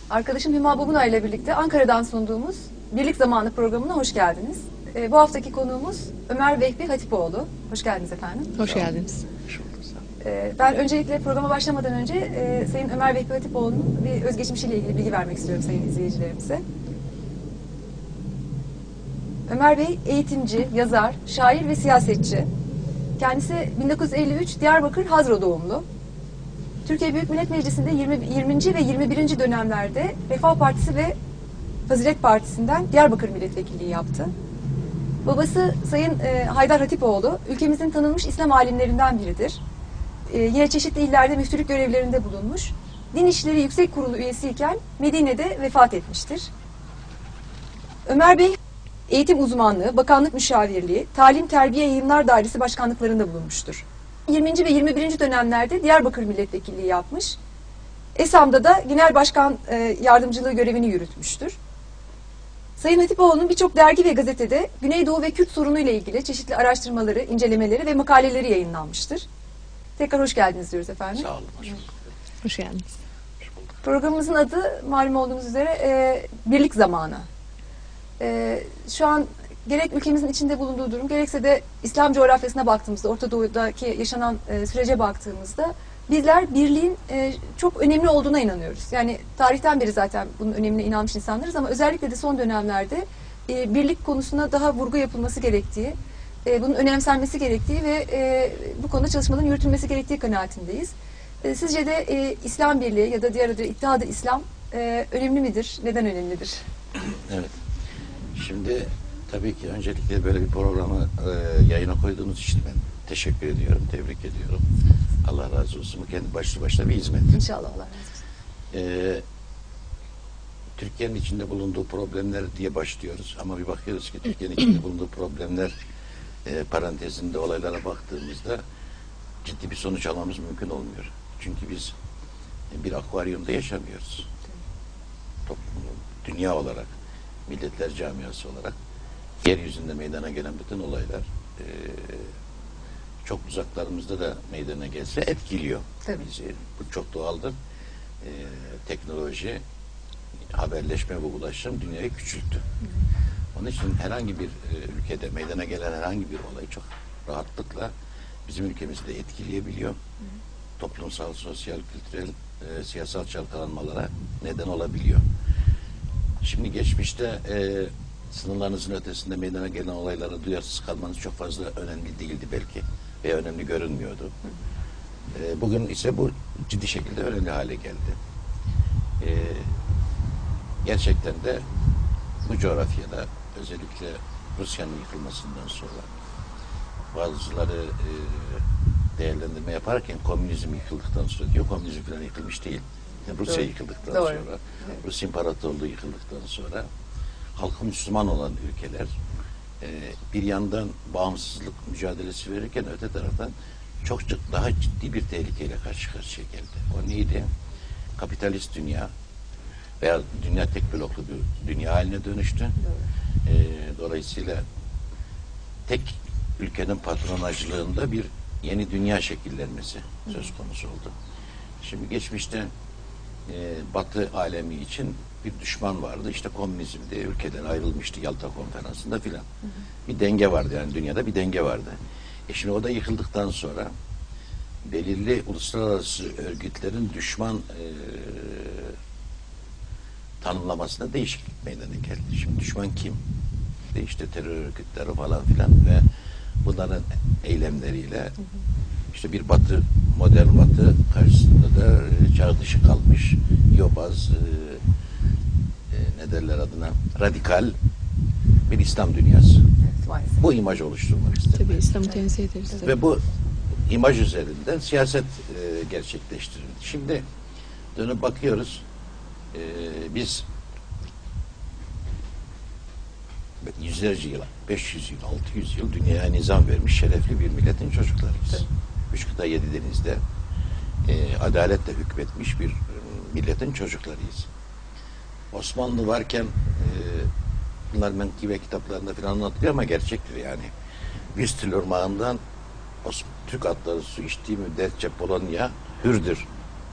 Arkadaşım Hüma Bobuna ile birlikte Ankara'dan sunduğumuz Birlik Zamanı programına hoş geldiniz. Bu haftaki konuğumuz Ömer Vehbi Hatipoğlu. Hoş geldiniz efendim. Hoş geldiniz. Ben öncelikle programa başlamadan önce Sayın Ömer Vehbi Hatipoğlu'nun bir özgeçmişiyle ilgili bilgi vermek istiyorum sayın izleyicilerimize. Ömer Bey eğitimci, yazar, şair ve siyasetçi. Kendisi 1953 Diyarbakır Hazro doğumlu. Türkiye Büyük Millet Meclisi'nde 20. ve 21. dönemlerde Refah Partisi ve Fazilet Partisi'nden Diyarbakır milletvekilliği yaptı. Babası Sayın Haydar Hatipoğlu, ülkemizin tanınmış İslam alimlerinden biridir. Yine çeşitli illerde müftülük görevlerinde bulunmuş. Din İşleri Yüksek Kurulu üyesiyken Medine'de vefat etmiştir. Ömer Bey, eğitim uzmanlığı, bakanlık müşavirliği, talim terbiye yayınlar dairesi başkanlıklarında bulunmuştur. 20. ve 21. dönemlerde Diyarbakır milletvekilliği yapmış. ESAM'da da genel başkan yardımcılığı görevini yürütmüştür. Sayın Hatipoğlu'nun birçok dergi ve gazetede Güneydoğu ve Kürt sorunuyla ilgili çeşitli araştırmaları, incelemeleri ve makaleleri yayınlanmıştır. Tekrar hoş geldiniz diyoruz efendim. Sağ olun. Hoş geldiniz. Programımızın adı malum olduğunuz üzere Birlik Zamanı. Şu an gerek ülkemizin içinde bulunduğu durum, gerekse de İslam coğrafyasına baktığımızda, Orta Doğu'daki yaşanan sürece baktığımızda bizler birliğin çok önemli olduğuna inanıyoruz. Yani tarihten beri zaten bunun önemine inanmış insanlarız ama özellikle de son dönemlerde birlik konusuna daha vurgu yapılması gerektiği, bunun önemsenmesi gerektiği ve bu konuda çalışmaların yürütülmesi gerektiği kanaatindeyiz. Sizce de İslam Birliği ya da diğer adı İttihat-ı İslam önemli midir? Neden önemlidir? Evet. Şimdi tabii ki öncelikle böyle bir programı yayına koyduğunuz için ben teşekkür ediyorum, tebrik ediyorum. Allah razı olsun. Bu kendi başlı başına bir hizmet. İnşallah Allah razı olsun. Türkiye'nin içinde bulunduğu problemler diye başlıyoruz. Ama bir bakıyoruz ki Türkiye'nin içinde bulunduğu problemler parantezinde olaylara baktığımızda ciddi bir sonuç almamız mümkün olmuyor. Çünkü biz bir akvaryumda yaşamıyoruz. Toplum, dünya olarak, milletler camiası olarak yeryüzünde meydana gelen bütün olaylar çok uzaklarımızda da meydana gelse etkiliyor bizi. Bu çok doğaldır. Teknoloji, haberleşme ve ulaşım dünyayı küçülttü. Onun için herhangi bir ülkede meydana gelen herhangi bir olay çok rahatlıkla bizim ülkemizi de etkileyebiliyor. Toplumsal, sosyal, kültürel, siyasal çalkalanmalara neden olabiliyor. Şimdi geçmişte sınırlarınızın ötesinde meydana gelen olaylara duyarsız kalmanız çok fazla önemli değildi belki veya önemli görünmüyordu. Bugün ise bu ciddi şekilde önemli hale geldi. Gerçekten de bu coğrafyada özellikle Rusya'nın yıkılmasından sonra bazıları değerlendirme yaparken komünizm yıkıldıktan sonra diyor, komünizm falan yıkılmış değil. Yani Rusya yıkıldıktan sonra, Rus İmparatorluğu yıkıldıktan sonra halkı Müslüman olan ülkeler bir yandan bağımsızlık mücadelesi verirken öte taraftan çok daha ciddi bir tehlikeyle karşı karşıya geldi. O neydi? Kapitalist dünya veya dünya tek bloklu bir dünya haline dönüştü. Dolayısıyla tek ülkenin patronajlığında bir yeni dünya şekillenmesi söz konusu oldu. Şimdi geçmişte Batı alemi için bir düşman vardı. İşte komünizm diye ülkeden ayrılmıştı Yalta Konferansı'nda filan. Bir denge vardı yani dünyada bir denge vardı. Şimdi o da yıkıldıktan sonra belirli uluslararası örgütlerin düşman tanımlamasına değişiklik meydana geldi. Şimdi düşman kim? İşte terör örgütleri falan filan ve bunların eylemleriyle işte bir batı, modern batı karşısında da çağ dışı kalmış yobaz ne derler adına radikal bir İslam dünyası. Evet, bu imaj oluşturmak istedim. Tabii İslam'ı temsil ederiz. Ve bu imaj üzerinden siyaset gerçekleştirildi. Şimdi dönüp bakıyoruz biz yüzlerce yıl, 500 yıl, 600 yıl dünyaya nizam vermiş şerefli bir milletin çocuklarıyız. Evet. 3 kıta 7 denizde adaletle hükmetmiş bir milletin çocuklarıyız. Osmanlı varken bunlar menkıbe kitaplarında falan anlatılıyor ama gerçektir yani. Vistül Irmağı'ndan Türk atları su içtiği müddetçe Polonya hürdür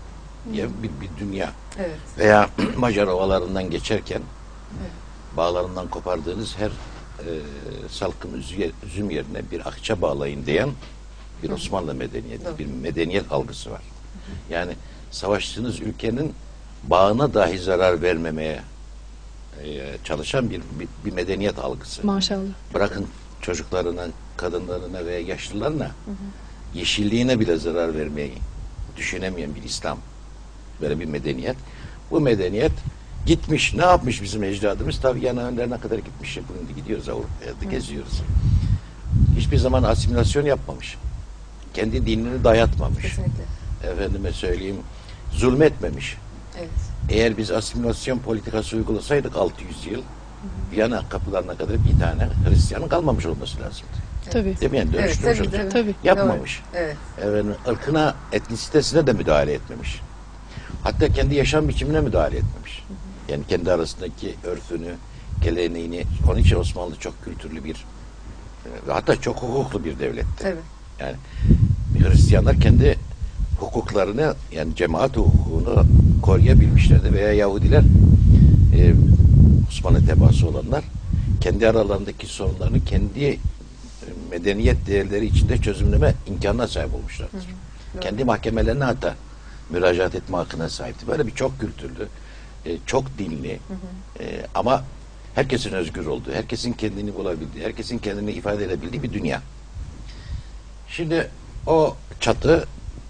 diye bir dünya. Evet. Veya Macar ovalarından geçerken bağlarından kopardığınız her salkım üzüm yerine bir akça bağlayın diyen bir Osmanlı medeniyeti, bir medeniyet algısı var. Yani savaştığınız ülkenin bağına dahi zarar vermemeye çalışan bir medeniyet algısı. Maşallah. Bırakın çocuklarına, kadınlarına veya yaşlılarına, yeşilliğine bile zarar vermeyi düşünemeyen bir İslam. Böyle bir medeniyet. Bu medeniyet gitmiş, ne yapmış bizim ecdadımız? Tabii yana önlerine kadar gitmiş. Bugün gidiyoruz Avrupa'ya, geziyoruz. Hiçbir zaman asimilasyon yapmamış. Kendi dinini dayatmamış. Kesinlikle. Efendime söyleyeyim, zulmetmemiş. Evet. Eğer biz asimilasyon politikası uygulasaydık 600 yıl, Viyana kapılarına kadar bir tane Hristiyanın kalmamış olması lazım. Tabii. Değil mi? Yani dönüştürmüş tabii, olacak. Tabii. Yapmamış. Doğru. Evet. Efendim, ırkına, etnisitesine de müdahale etmemiş. Hatta kendi yaşam biçimine müdahale etmemiş. Yani kendi arasındaki örfünü, geleneğini, onun için Osmanlı çok kültürlü bir ve hatta çok hukuklu bir devletti. Tabii. Yani Hristiyanlar kendi hukuklarını, yani cemaat hukukunu koruyabilmişlerdi veya Yahudiler Osmanlı tebaası olanlar kendi aralarındaki sorunlarını kendi medeniyet değerleri içinde çözümleme imkanına sahip olmuşlardır. Kendi mahkemelerine hatta müracaat etme hakkına sahipti. Böyle bir çok kültürlü, çok dinli ama herkesin özgür olduğu, herkesin kendini bulabildiği, herkesin kendini ifade edebildiği bir dünya. Şimdi o çatı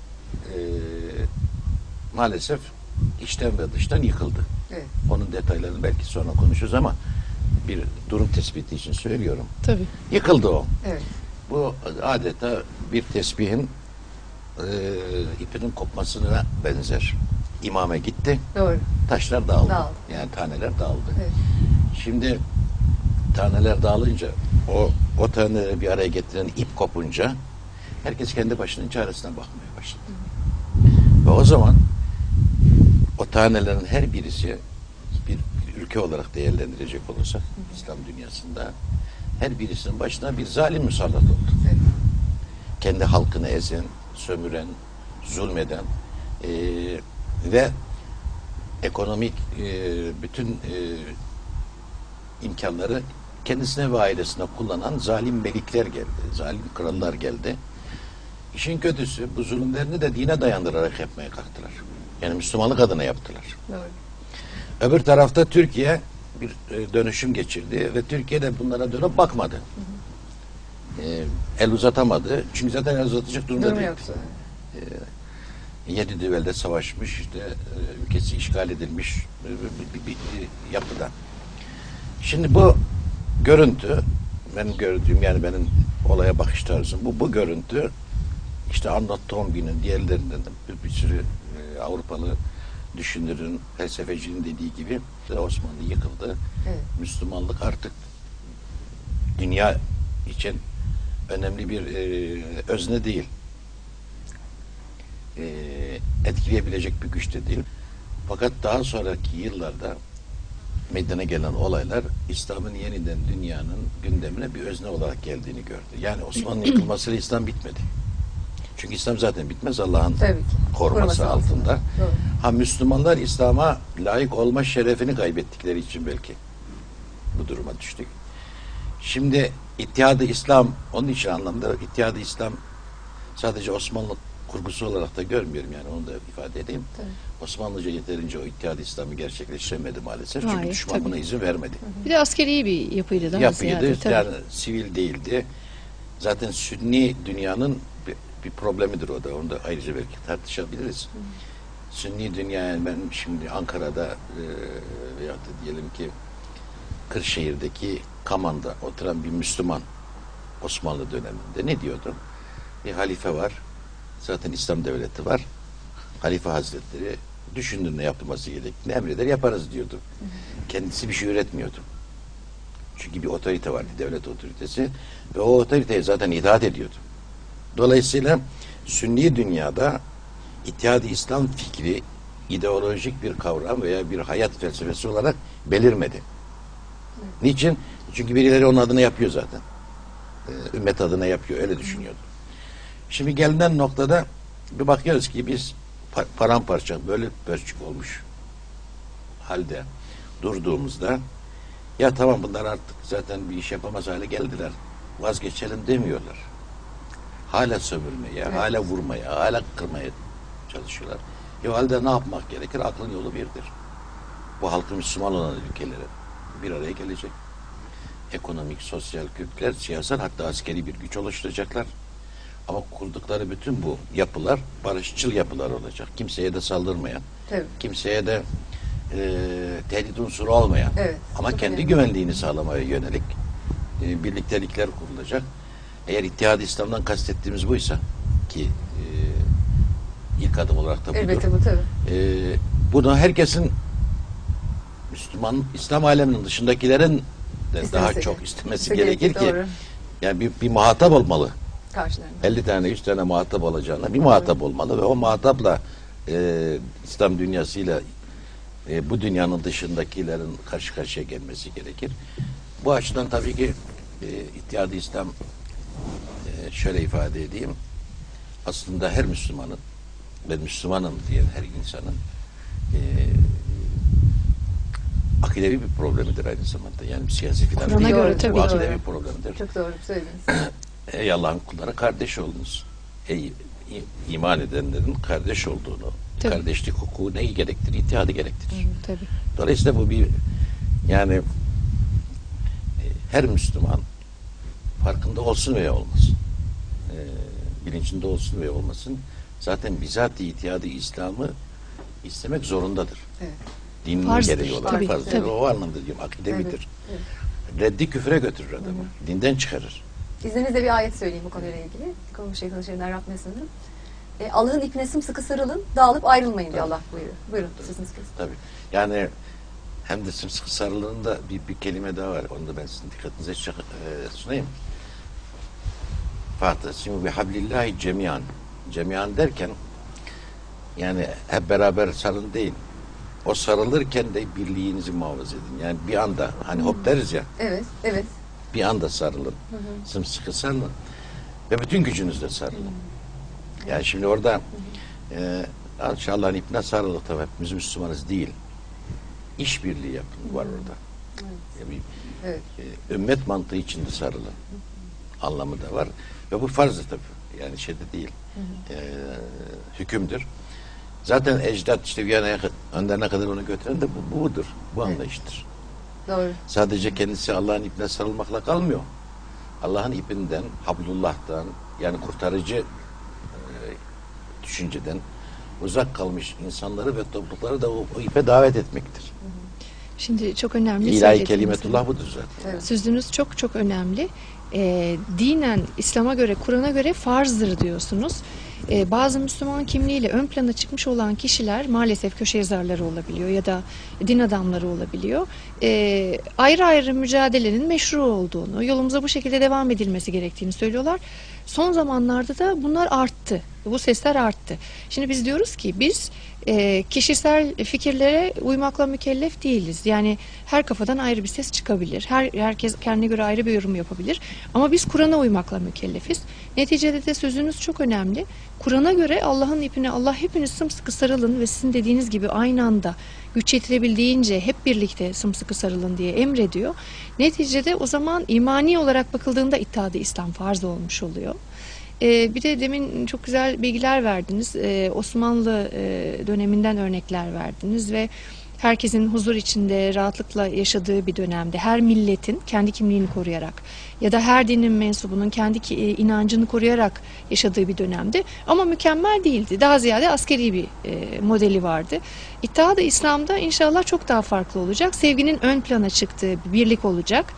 maalesef içten ve dıştan yıkıldı. Evet. Onun detaylarını belki sonra konuşuruz ama bir durum tespiti için söylüyorum. Tabii. Yıkıldı o. Evet. Bu adeta bir tesbihin ipinin kopmasına benzer. İmame gitti, Doğru. taşlar dağıldı. Dağıldı. Yani taneler dağıldı. Evet. Şimdi taneler dağılınca o taneleri bir araya getiren ip kopunca herkes kendi başının çaresine bakmaya başladı. Ve o zaman o tanelerin her birisi bir ülke olarak değerlendirecek olursak İslam dünyasında her birisinin başına bir zalim musallat oldu. Evet. Kendi halkını ezen, sömüren, zulmeden ve ekonomik bütün imkanları kendisine ve ailesine kullanan zalim melikler geldi, zalim krallar geldi. İşin kötüsü bu zulümlerini de dine dayandırarak yapmaya kalktılar. Yani Müslümanlık adına yaptılar. Doğru. Öbür tarafta Türkiye bir dönüşüm geçirdi ve Türkiye de bunlara dönüp bakmadı. El uzatamadı. Çünkü zaten el uzatacak durumda Durum değil. yoksa. 7 düvelde savaşmış, işte ülkesi işgal edilmiş bir yapıda. Şimdi bu görüntü, benim gördüğüm, yani benim olaya bakış tarzım bu görüntü işte Arnold Toynbee'nin diğerlerinden de bir sürü Avrupalı düşünürün, felsefecinin dediği gibi Osmanlı yıkıldı. Evet. Müslümanlık artık dünya için önemli bir özne değil. Etkileyebilecek bir güç de değil. Fakat daha sonraki yıllarda meydana gelen olaylar İslam'ın yeniden dünyanın gündemine bir özne olarak geldiğini gördü. Yani Osmanlı yıkılmasıyla İslam bitmedi. Çünkü İslam zaten bitmez, Allah'ın Tabii ki. koruması altında. Doğru. Ha, Müslümanlar İslam'a layık olma şerefini kaybettikleri için belki bu duruma düştük. Şimdi İttihad-ı İslam, onun için anlamda İttihad-ı İslam sadece Osmanlı kurgusu olarak da görmüyorum, yani onu da ifade edeyim. Tabii. Osmanlıca yeterince o İttihad-ı İslam'ı gerçekleştiremedi maalesef. Çünkü Hayır, düşman buna tabii. izin vermedi. Bir de askeri bir yapıydı daha Yapıydı, ziyade. Tabii. yani sivil değildi. Zaten Sünni dünyanın bir problemidir o da. Onu da ayrıca belki tartışabiliriz. Sünni dünya, yani ben şimdi Ankara'da veyahut da diyelim ki Kırşehir'deki Kaman'da oturan bir Müslüman Osmanlı döneminde ne diyordu? Bir halife var. Zaten İslam devleti var. Halife Hazretleri düşündüğünde yapılması gerektiğini emreder, yaparız diyordu. Kendisi bir şey üretmiyordu. Çünkü bir otorite vardı, devlet otoritesi ve o otoriteye zaten itaat ediyordu. Dolayısıyla Sünni dünyada İttihad-ı İslam fikri ideolojik bir kavram veya bir hayat felsefesi olarak belirmedi. Niçin? Çünkü birileri onun adına yapıyor zaten. Ümmet adına yapıyor, öyle düşünüyordu. Şimdi gelinen noktada bir bakıyoruz ki biz paramparça böyle bölçük olmuş halde durduğumuzda ya tamam bunlar artık zaten bir iş yapamaz hale geldiler, vazgeçelim demiyorlar. Hala sömürmeye, hala vurmaya, hala kırmaya çalışıyorlar. O halde ne yapmak gerekir? Aklın yolu birdir. Bu halkı Müslüman olan ülkeleri bir araya gelecek. Ekonomik, sosyal, kültürel, siyasal, hatta askeri bir güç oluşturacaklar. Ama kurdukları bütün bu yapılar barışçıl yapılar olacak. Kimseye de saldırmayan, kimseye de tehdit unsuru olmayan, ama kendi güvenliğini sağlamaya yönelik birliktelikler kurulacak. Eğer İttihad-ı İslam'dan kastettiğimiz buysa ki ilk adım olarak da budur. Elbette bu tabii. Bunu herkesin Müslüman, İslam aleminin dışındakilerin de daha çok istemesi gerekir ki doğru. yani bir muhatap olmalı. Karşılarında. 50 tane 100 tane muhatap olacağına bir muhatap olmalı ve o muhatapla İslam dünyasıyla bu dünyanın dışındakilerin karşı karşıya gelmesi gerekir. Bu açıdan tabii ki İttihad-ı İslam şöyle ifade edeyim, aslında her Müslümanın, ben Müslümanım diyen her insanın akidevi bir problemidir aynı zamanda. Yani bir siyasi filan Kur'an'a değil. göre tabii Bu ki. akidevi bir problemdir. Çok doğru söylediniz. Ey Allah'ın kulları, kardeş olunuz. Ey iman edenlerin kardeş olduğunu, tabii. Kardeşlik hukuku neyi gerektirir? İttihadı gerektirir. Tabii. Dolayısıyla bu bir, yani her Müslüman farkında olsun veya olmasın, bilincinde olsun veya olmasın, zaten bizatihi İttihad-ı İslam'ı istemek zorundadır. Evet. Dinin Farzdır, gereği olarak tabii, farzdır. tabii. O anlamda diyorum, akidevidir. Reddi küfre götürür adamı. Dinden çıkarır. İzninizle bir ayet söyleyeyim bu konuyla ilgili. Şeyh Şeyh'den Rabbim'in Allah'ın ipine sımsıkı sarılın, dağılıp ayrılmayın diyor Allah buyuruyor. Buyurun sözünüz kesin. Tabii. Yani hem de sımsıkı sarılığında bir kelime daha var. Onu da ben sizin dikkatinize sunayım. Fâtesimu bihablillahi cemiyan. Cemiyan derken yani hep beraber sarılın değil. O sarılırken de birliğinizi muhafaza edin. Yani bir anda hani hop deriz ya. Evet, evet. Bir anda sarılın. Sımsıkı sarılın. Ve bütün gücünüzle sarılın. Yani şimdi orada Allah'ın ipine sarıldık tabii. Hepimiz Müslümanız değil. İşbirliği yapın var orada. Yani ümmet mantığı içinde sarılın. Anlamı da var. Ve bu farzdır tabii. Yani şeyde değil. Hükümdür. Zaten ecdat işte Viyana'ya önderine kadar onu götüren de budur. Bu anlayıştır. Doğru. Sadece kendisi Allah'ın ipine sarılmakla kalmıyor. Allah'ın ipinden, hablullah'tan, yani kurtarıcı düşünceden uzak kalmış insanları ve toplulukları da o ipe davet etmektir. Şimdi çok önemli. İlahi kelimetullah budur zaten. Evet. Sözünüz çok çok önemli. Dinen, İslam'a göre, Kur'an'a göre farzdır diyorsunuz. Bazı Müslüman kimliğiyle ön plana çıkmış olan kişiler maalesef köşe yazarları olabiliyor ya da din adamları olabiliyor. Ayrı ayrı mücadelenin meşru olduğunu, yolumuza bu şekilde devam edilmesi gerektiğini söylüyorlar. Son zamanlarda da bunlar arttı. Bu sesler arttı. Şimdi biz diyoruz ki biz kişisel fikirlere uymakla mükellef değiliz. Yani her kafadan ayrı bir ses çıkabilir. Herkes kendine göre ayrı bir yorum yapabilir. Ama biz Kur'an'a uymakla mükellefiz. Neticede de sözünüz çok önemli. Kur'an'a göre Allah'ın ipine Allah hepiniz sımsıkı sarılın ve sizin dediğiniz gibi aynı anda güç yetirebildiğince hep birlikte sımsıkı sarılın diye emrediyor. Neticede o zaman imani olarak bakıldığında İttihad-ı İslam farz olmuş oluyor. Bir de demin çok güzel bilgiler verdiniz. Osmanlı döneminden örnekler verdiniz ve herkesin huzur içinde rahatlıkla yaşadığı bir dönemde her milletin kendi kimliğini koruyarak ya da her dinin mensubunun kendi inancını koruyarak yaşadığı bir dönemde, ama mükemmel değildi. Daha ziyade askeri bir modeli vardı. İttihad-ı İslam'da inşallah çok daha farklı olacak. Sevginin ön plana çıktığı bir birlik olacak.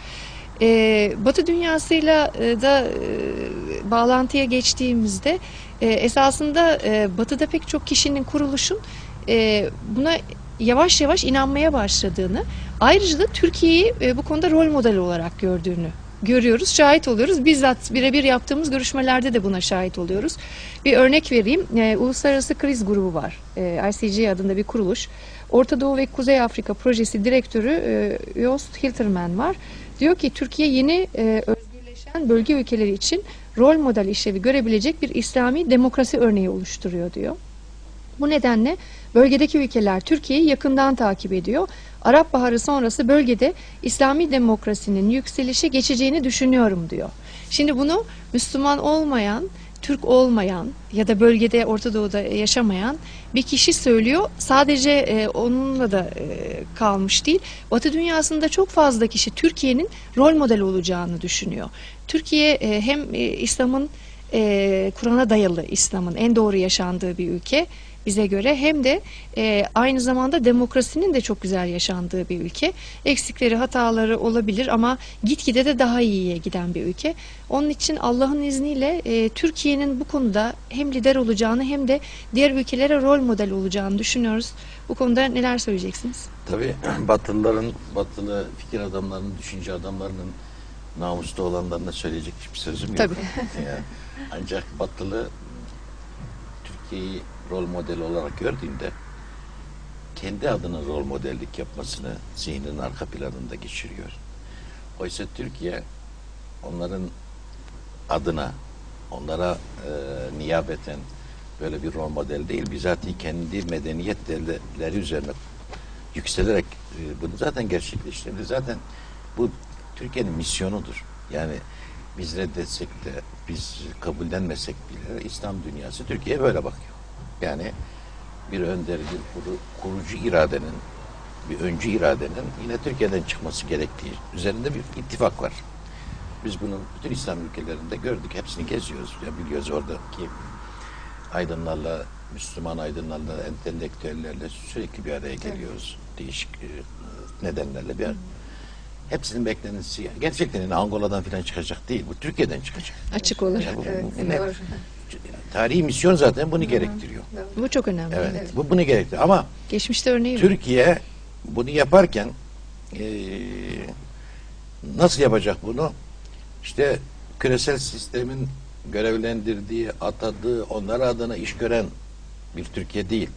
Batı dünyasıyla da bağlantıya geçtiğimizde esasında Batı'da pek çok kişinin, kuruluşun buna yavaş yavaş inanmaya başladığını, ayrıca da Türkiye'yi bu konuda rol model olarak gördüğünü görüyoruz, şahit oluyoruz. Bizzat birebir yaptığımız görüşmelerde de buna şahit oluyoruz. Bir örnek vereyim. Uluslararası Kriz Grubu var. ICG adında bir kuruluş. Orta Doğu ve Kuzey Afrika Projesi Direktörü Joost Hilterman var. Diyor ki Türkiye yeni özgürleşen bölge ülkeleri için rol model işlevi görebilecek bir İslami demokrasi örneği oluşturuyor diyor. Bu nedenle bölgedeki ülkeler Türkiye'yi yakından takip ediyor. Arap Baharı sonrası bölgede İslami demokrasinin yükselişe geçeceğini düşünüyorum diyor. Şimdi bunu Müslüman olmayan, Türk olmayan ya da bölgede Orta Doğu'da yaşamayan bir kişi söylüyor. Sadece onunla da kalmış değil. Batı dünyasında çok fazla kişi Türkiye'nin rol model olacağını düşünüyor. Türkiye hem İslam'ın Kur'an'a dayalı İslam'ın en doğru yaşandığı bir ülke bize göre, hem de aynı zamanda demokrasinin de çok güzel yaşandığı bir ülke. Eksikleri, hataları olabilir ama gitgide de daha iyiye giden bir ülke. Onun için Allah'ın izniyle Türkiye'nin bu konuda hem lider olacağını hem de diğer ülkelere rol model olacağını düşünüyoruz. Bu konuda neler söyleyeceksiniz? Tabii batılı fikir adamlarının, düşünce adamlarının namuslu olanlarına söyleyecek hiçbir sözüm yok. Tabii. Yani, ancak batılı Türkiye'yi rol model olarak gördüğünde kendi adına rol modellik yapmasını zihninin arka planında geçiriyor. Oysa Türkiye onların adına, onlara niyabeten böyle bir rol model değil, bizatihi kendi medeniyet değerleri üzerine yükselerek bunu zaten gerçekleştirdi. Zaten bu Türkiye'nin misyonudur. Yani biz reddetsek de, biz kabullenmesek bile İslam dünyası Türkiye'ye böyle bakıyor. Yani bir önder, bir kurucu iradenin, bir öncü iradenin yine Türkiye'den çıkması gerektiği üzerinde bir ittifak var. Biz bunu bütün İslam ülkelerinde gördük. Hepsini geziyoruz. Ya biliyoruz oradaki aydınlarla, Müslüman aydınlarla, entelektüellerle sürekli bir araya geliyoruz. Değişik nedenlerle bir araya. Hepsinin beklentisi gerçekten yani Angola'dan falan çıkacak değil. Bu Türkiye'den çıkacak. Açık olur. Yani Evet, bu net. doğru. Tarihi misyon zaten bunu gerektiriyor. Bu çok önemli. Evet, Evet. bu bunu gerektiriyor. Ama Geçmişte örneği var. Türkiye bunu yaparken nasıl yapacak bunu? İşte küresel sistemin görevlendirdiği, atadığı, onlar adına iş gören bir Türkiye değil.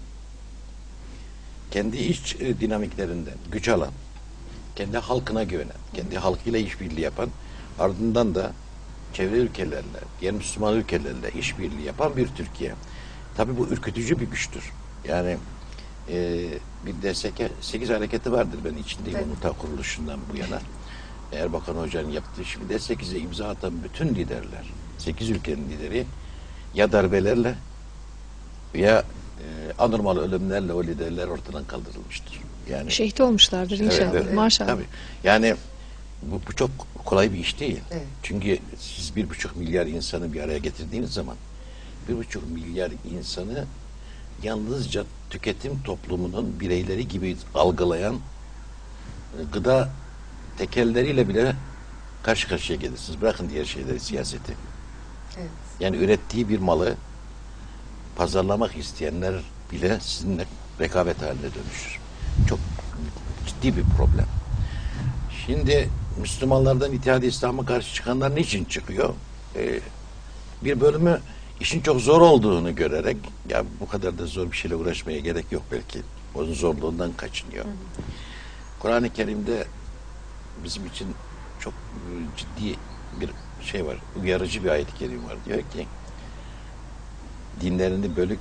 Kendi iç dinamiklerinden güç alan, kendi halkına güvenen, kendi halkıyla işbirliği yapan, ardından da çevre ülkelerle, diğer Müslüman ülkelerle işbirliği yapan bir Türkiye. Tabii bu ürkütücü bir güçtür. Yani bir DSK-8 hareketi vardır, ben içindeyim onun ta kuruluşundan bu yana. Erbakan Hoca'nın yaptığı, şimdi D8'e imza atan bütün liderler, 8 ülkenin lideri ya darbelerle ya anormal ölümlerle o liderler ortadan kaldırılmıştır. Yani Şehit olmuşlardır inşallah. evet, Maşallah. tabii. Yani bu çok kolay bir iş değil. Evet. Çünkü siz 1,5 milyar insanı bir araya getirdiğiniz zaman 1,5 milyar insanı yalnızca tüketim toplumunun bireyleri gibi algılayan gıda tekelleriyle bile karşı karşıya gelirsiniz. Bırakın diğer şeyleri, siyaseti. Evet. Yani ürettiği bir malı pazarlamak isteyenler bile sizinle rekabet haline dönüşür. Çok ciddi bir problem. Şimdi Müslümanlardan İttihad-ı İslam'a karşı çıkanlar niçin çıkıyor? Bir bölümü işin çok zor olduğunu görerek, ya bu kadar da zor bir şeyle uğraşmaya gerek yok belki. Onun zorluğundan kaçınıyor. Kur'an-ı Kerim'de bizim için çok ciddi bir şey var. Uyarıcı bir ayet-i kerim var. Diyor ki dinlerini bölük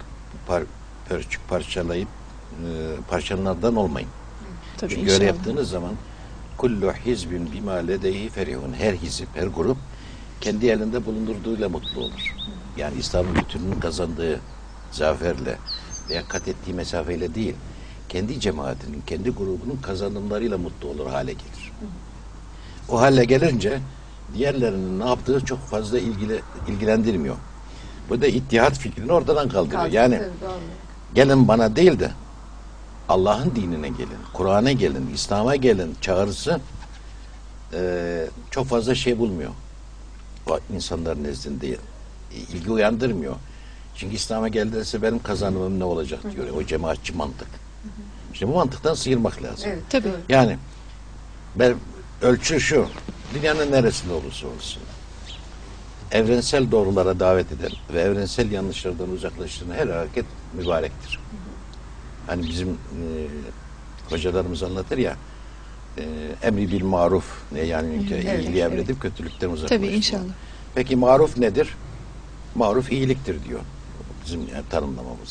parçalayıp parçalardan olmayın. Tabii Çünkü öyle inşallah. yaptığınız zaman kullu hizbin bima ledeyhi ferihun. Her hizip, her grup kendi elinde bulundurduğuyla mutlu olur. Yani İslam'ın bütününün kazandığı zaferle veya kat ettiği mesafeyle değil, kendi cemaatinin, kendi grubunun kazanımlarıyla mutlu olur hale gelir. O hale gelince diğerlerinin ne yaptığı çok fazla ilgilendirmiyor. Bu da ittihat fikrini ortadan kaldırıyor. Yani Tabii, doğru. gelin bana değil de Allah'ın dinine gelin, Kur'an'a gelin, İslam'a gelin çağrısı çok fazla şey bulmuyor. O insanların nezdinde ilgi uyandırmıyor. Çünkü İslam'a geldiğinizde benim kazanımım ne olacak diyor. O cemaatçi mantık. İşte bu mantıktan sıyırmak lazım. Evet, Tabii. doğru. Yani ben ölçü şu, dünyanın neresinde olursa olsun evrensel doğrulara davet eden ve evrensel yanlışlardan uzaklaştıran her hareket mübarektir. Hani bizim hocalarımız anlatır ya, emri bil maruf, ne yani Evet, iyiliği emredip kötülükten uzaklaştırma. Tabii inşallah. Peki maruf nedir? Maruf iyiliktir diyor bizim tanımlamamız.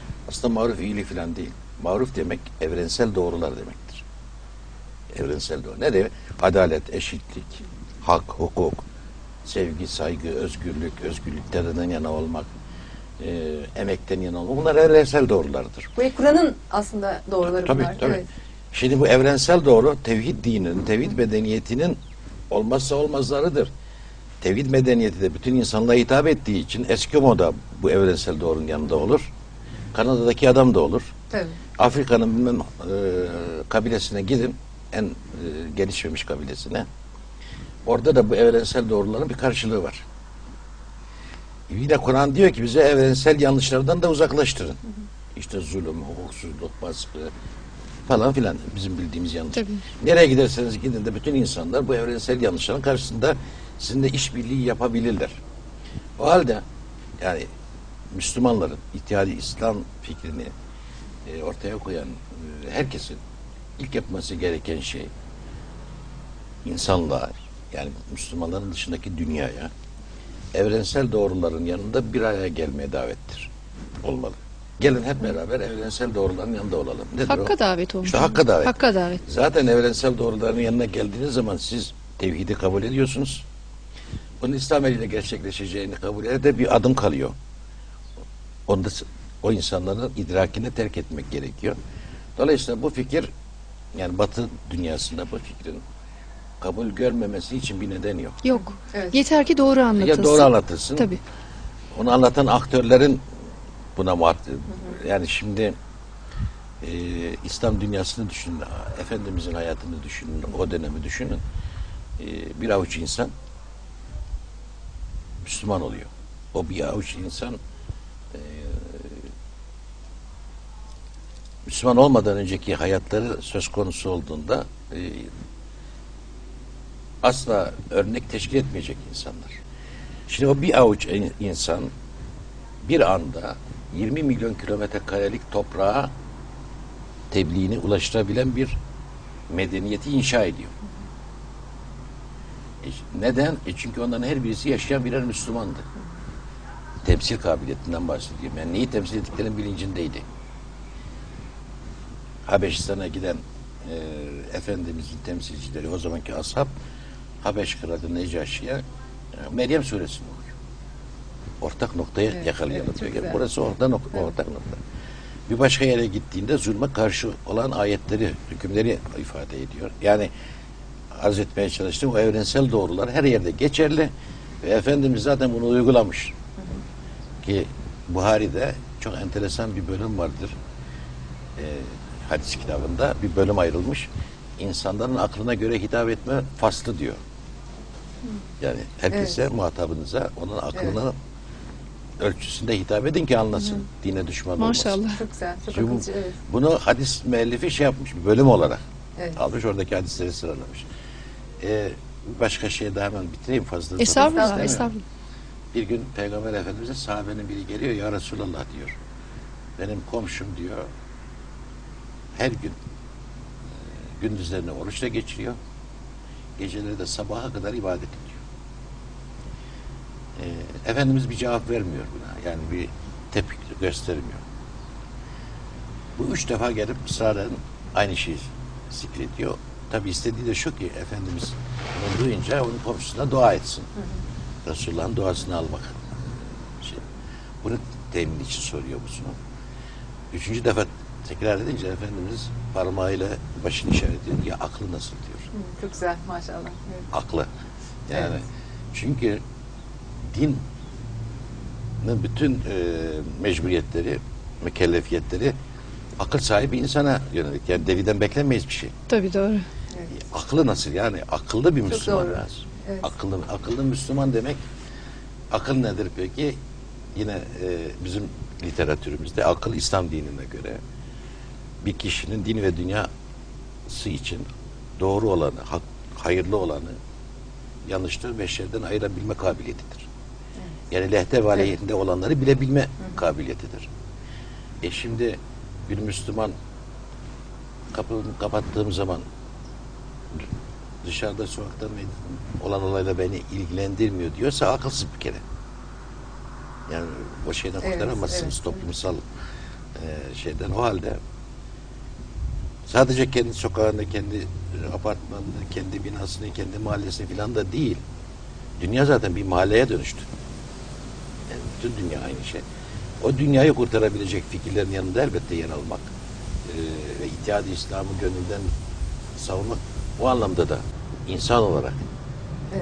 Aslında maruf iyilik falan değil. Maruf demek evrensel doğrular demektir. Evrensel doğru. Ne demek? Adalet, eşitlik, hak, hukuk, sevgi, saygı, özgürlük, özgürlüklerden yana olmak, emekten yana olmak. Bunlar evrensel doğrulardır. Bu Kur'an'ın aslında doğruları Tabii, bunlar. tabii. Evet. Şimdi bu evrensel doğru tevhid dininin, tevhid medeniyetinin olmazsa olmazlarıdır. Tevhid medeniyeti de bütün insanlığa hitap ettiği için Eskimo'da bu evrensel doğrunun yanında olur. Kanada'daki adam da olur. Tabii. Afrika'nın bilmem kabilesine gidin, en gelişmemiş kabilesine. Orada da bu evrensel doğruların bir karşılığı var. Yine Kur'an diyor ki bize evrensel yanlışlardan da uzaklaştırın. İşte zulüm, hukuksuzluk, baskı falan filan bizim bildiğimiz yanlış. Tabii. Nereye giderseniz gidin de bütün insanlar bu evrensel yanlışların karşısında sizinle işbirliği yapabilirler. O halde yani Müslümanların İttihadi İslam fikrini ortaya koyan herkesin ilk yapması gereken şey insanlığa, yani Müslümanların dışındaki dünyaya evrensel doğruların yanında bir araya gelmeye davettir. Olmalı. Gelin hep beraber evrensel doğruların yanında olalım. Nedir Hakka o? davet olmuş. İşte hakka davet. Hakka davet. Zaten evrensel doğruların yanına geldiğiniz zaman siz tevhidi kabul ediyorsunuz. Bunun İslam eliyle gerçekleşeceğini kabul eder de bir adım kalıyor. Onda o insanların idrakini terk etmek gerekiyor. Dolayısıyla bu fikir, yani Batı dünyasında bu fikrin kabul görmemesi için bir neden yok. Yok. Evet. Yeter ki doğru anlatılsın. Ya doğru anlatırsın. Tabii. Onu anlatan aktörlerin buna muhatap. Yani şimdi İslam dünyasını düşünün, Efendimizin hayatını düşünün, o dönemi düşünün. Bir avuç insan Müslüman oluyor. O bir avuç insan Müslüman olmadan önceki hayatları söz konusu olduğunda asla örnek teşkil etmeyecek insanlar. Şimdi o bir avuç insan bir anda 20 milyon kilometre karelik toprağa tebliğini ulaştırabilen bir medeniyeti inşa ediyor. Neden? Çünkü onların her birisi yaşayan birer Müslümandı. Temsil kabiliyetinden bahsediyorum. Yani neyi temsil ettiklerinin bilincindeydi. Habeşistan'a giden Efendimizin temsilcileri, o zamanki ashab, Habeş kralı Necaşi'ye Meryem suresini okuyor. Ortak noktaya yakalayalım. Evet, burası ortak nokta. Bir başka yere gittiğinde zulme karşı olan ayetleri, hükümleri ifade ediyor. Yani arz etmeye çalıştığım o evrensel doğrular her yerde geçerli ve Efendimiz zaten bunu uygulamış. Ki Buhari'de çok enteresan bir bölüm vardır. Hadis kitabında bir bölüm ayrılmış. İnsanların aklına göre hitap etme faslı diyor. Yani herkese, muhatabınıza onun aklına ölçüsünde hitap edin ki anlasın. Dine düşman olmasın. Maşallah. Çok güzel. Çok Çünkü akılcı. Evet. bunu hadis müellifi şey yapmış, bir bölüm olarak Evet. almış, oradaki hadisleri sıralamış. Başka şey daha hemen bitireyim, fazla. Estağfurullah. istemiyorum. Estağfurullah. Bir gün Peygamber Efendimiz'e sahabenin biri geliyor, ya Resulallah diyor. Benim komşum diyor, her gün gündüzlerini oruçla geçiriyor. Geceleri de sabaha kadar ibadet ediyor. Efendimiz bir cevap vermiyor buna. Yani bir tepki göstermiyor. Bu 3 defa gelip ısraren aynı şeyi zikrediyor. Tabi istediği de şu ki Efendimiz bunu duyunca onun komşusuna dua etsin. Resulullah'ın duasını almak. Bunu temin için soruyor bunu. 3. defa tekrar edince Efendimiz parmağıyla başını işaret ediyor. Ya aklı nasıl diyor. Çok güzel maşallah. Evet. Aklı. Yani Evet. çünkü dinin bütün mecburiyetleri, mükellefiyetleri akıl sahibi insana yönelik. Yani deviden beklenmeyiz bir şey. Tabii doğru. Aklı nasıl? Yani akıllı bir Müslüman doğru. lazım. Evet. Akıllı Müslüman demek, akıl nedir peki? Yine bizim literatürümüzde akıl İslam dinine göre bir kişinin din ve dünyası için doğru olanı, hayırlı olanı yanlıştır ve şerden ayırabilme kabiliyetidir. Yani lehte ve aleyhinde olanları bilebilme kabiliyetidir. Şimdi bir Müslüman kapımı kapattığım zaman dışarıda sokakta olan olayla beni ilgilendirmiyor diyorsa akılsız bir kere. Yani o şeyden kurtaramazsınız. evet. Toplumsal şeyden o halde sadece kendi sokağında, kendi apartmanında, kendi binasını, kendi mahallesini falan da değil. Dünya zaten bir mahalleye dönüştü. Yani bütün dünya aynı şey. O dünyayı kurtarabilecek fikirlerin yanında elbette yer almak ve İttihad-ı İslam'ı gönülden savunmak o anlamda da insan olarak Evet.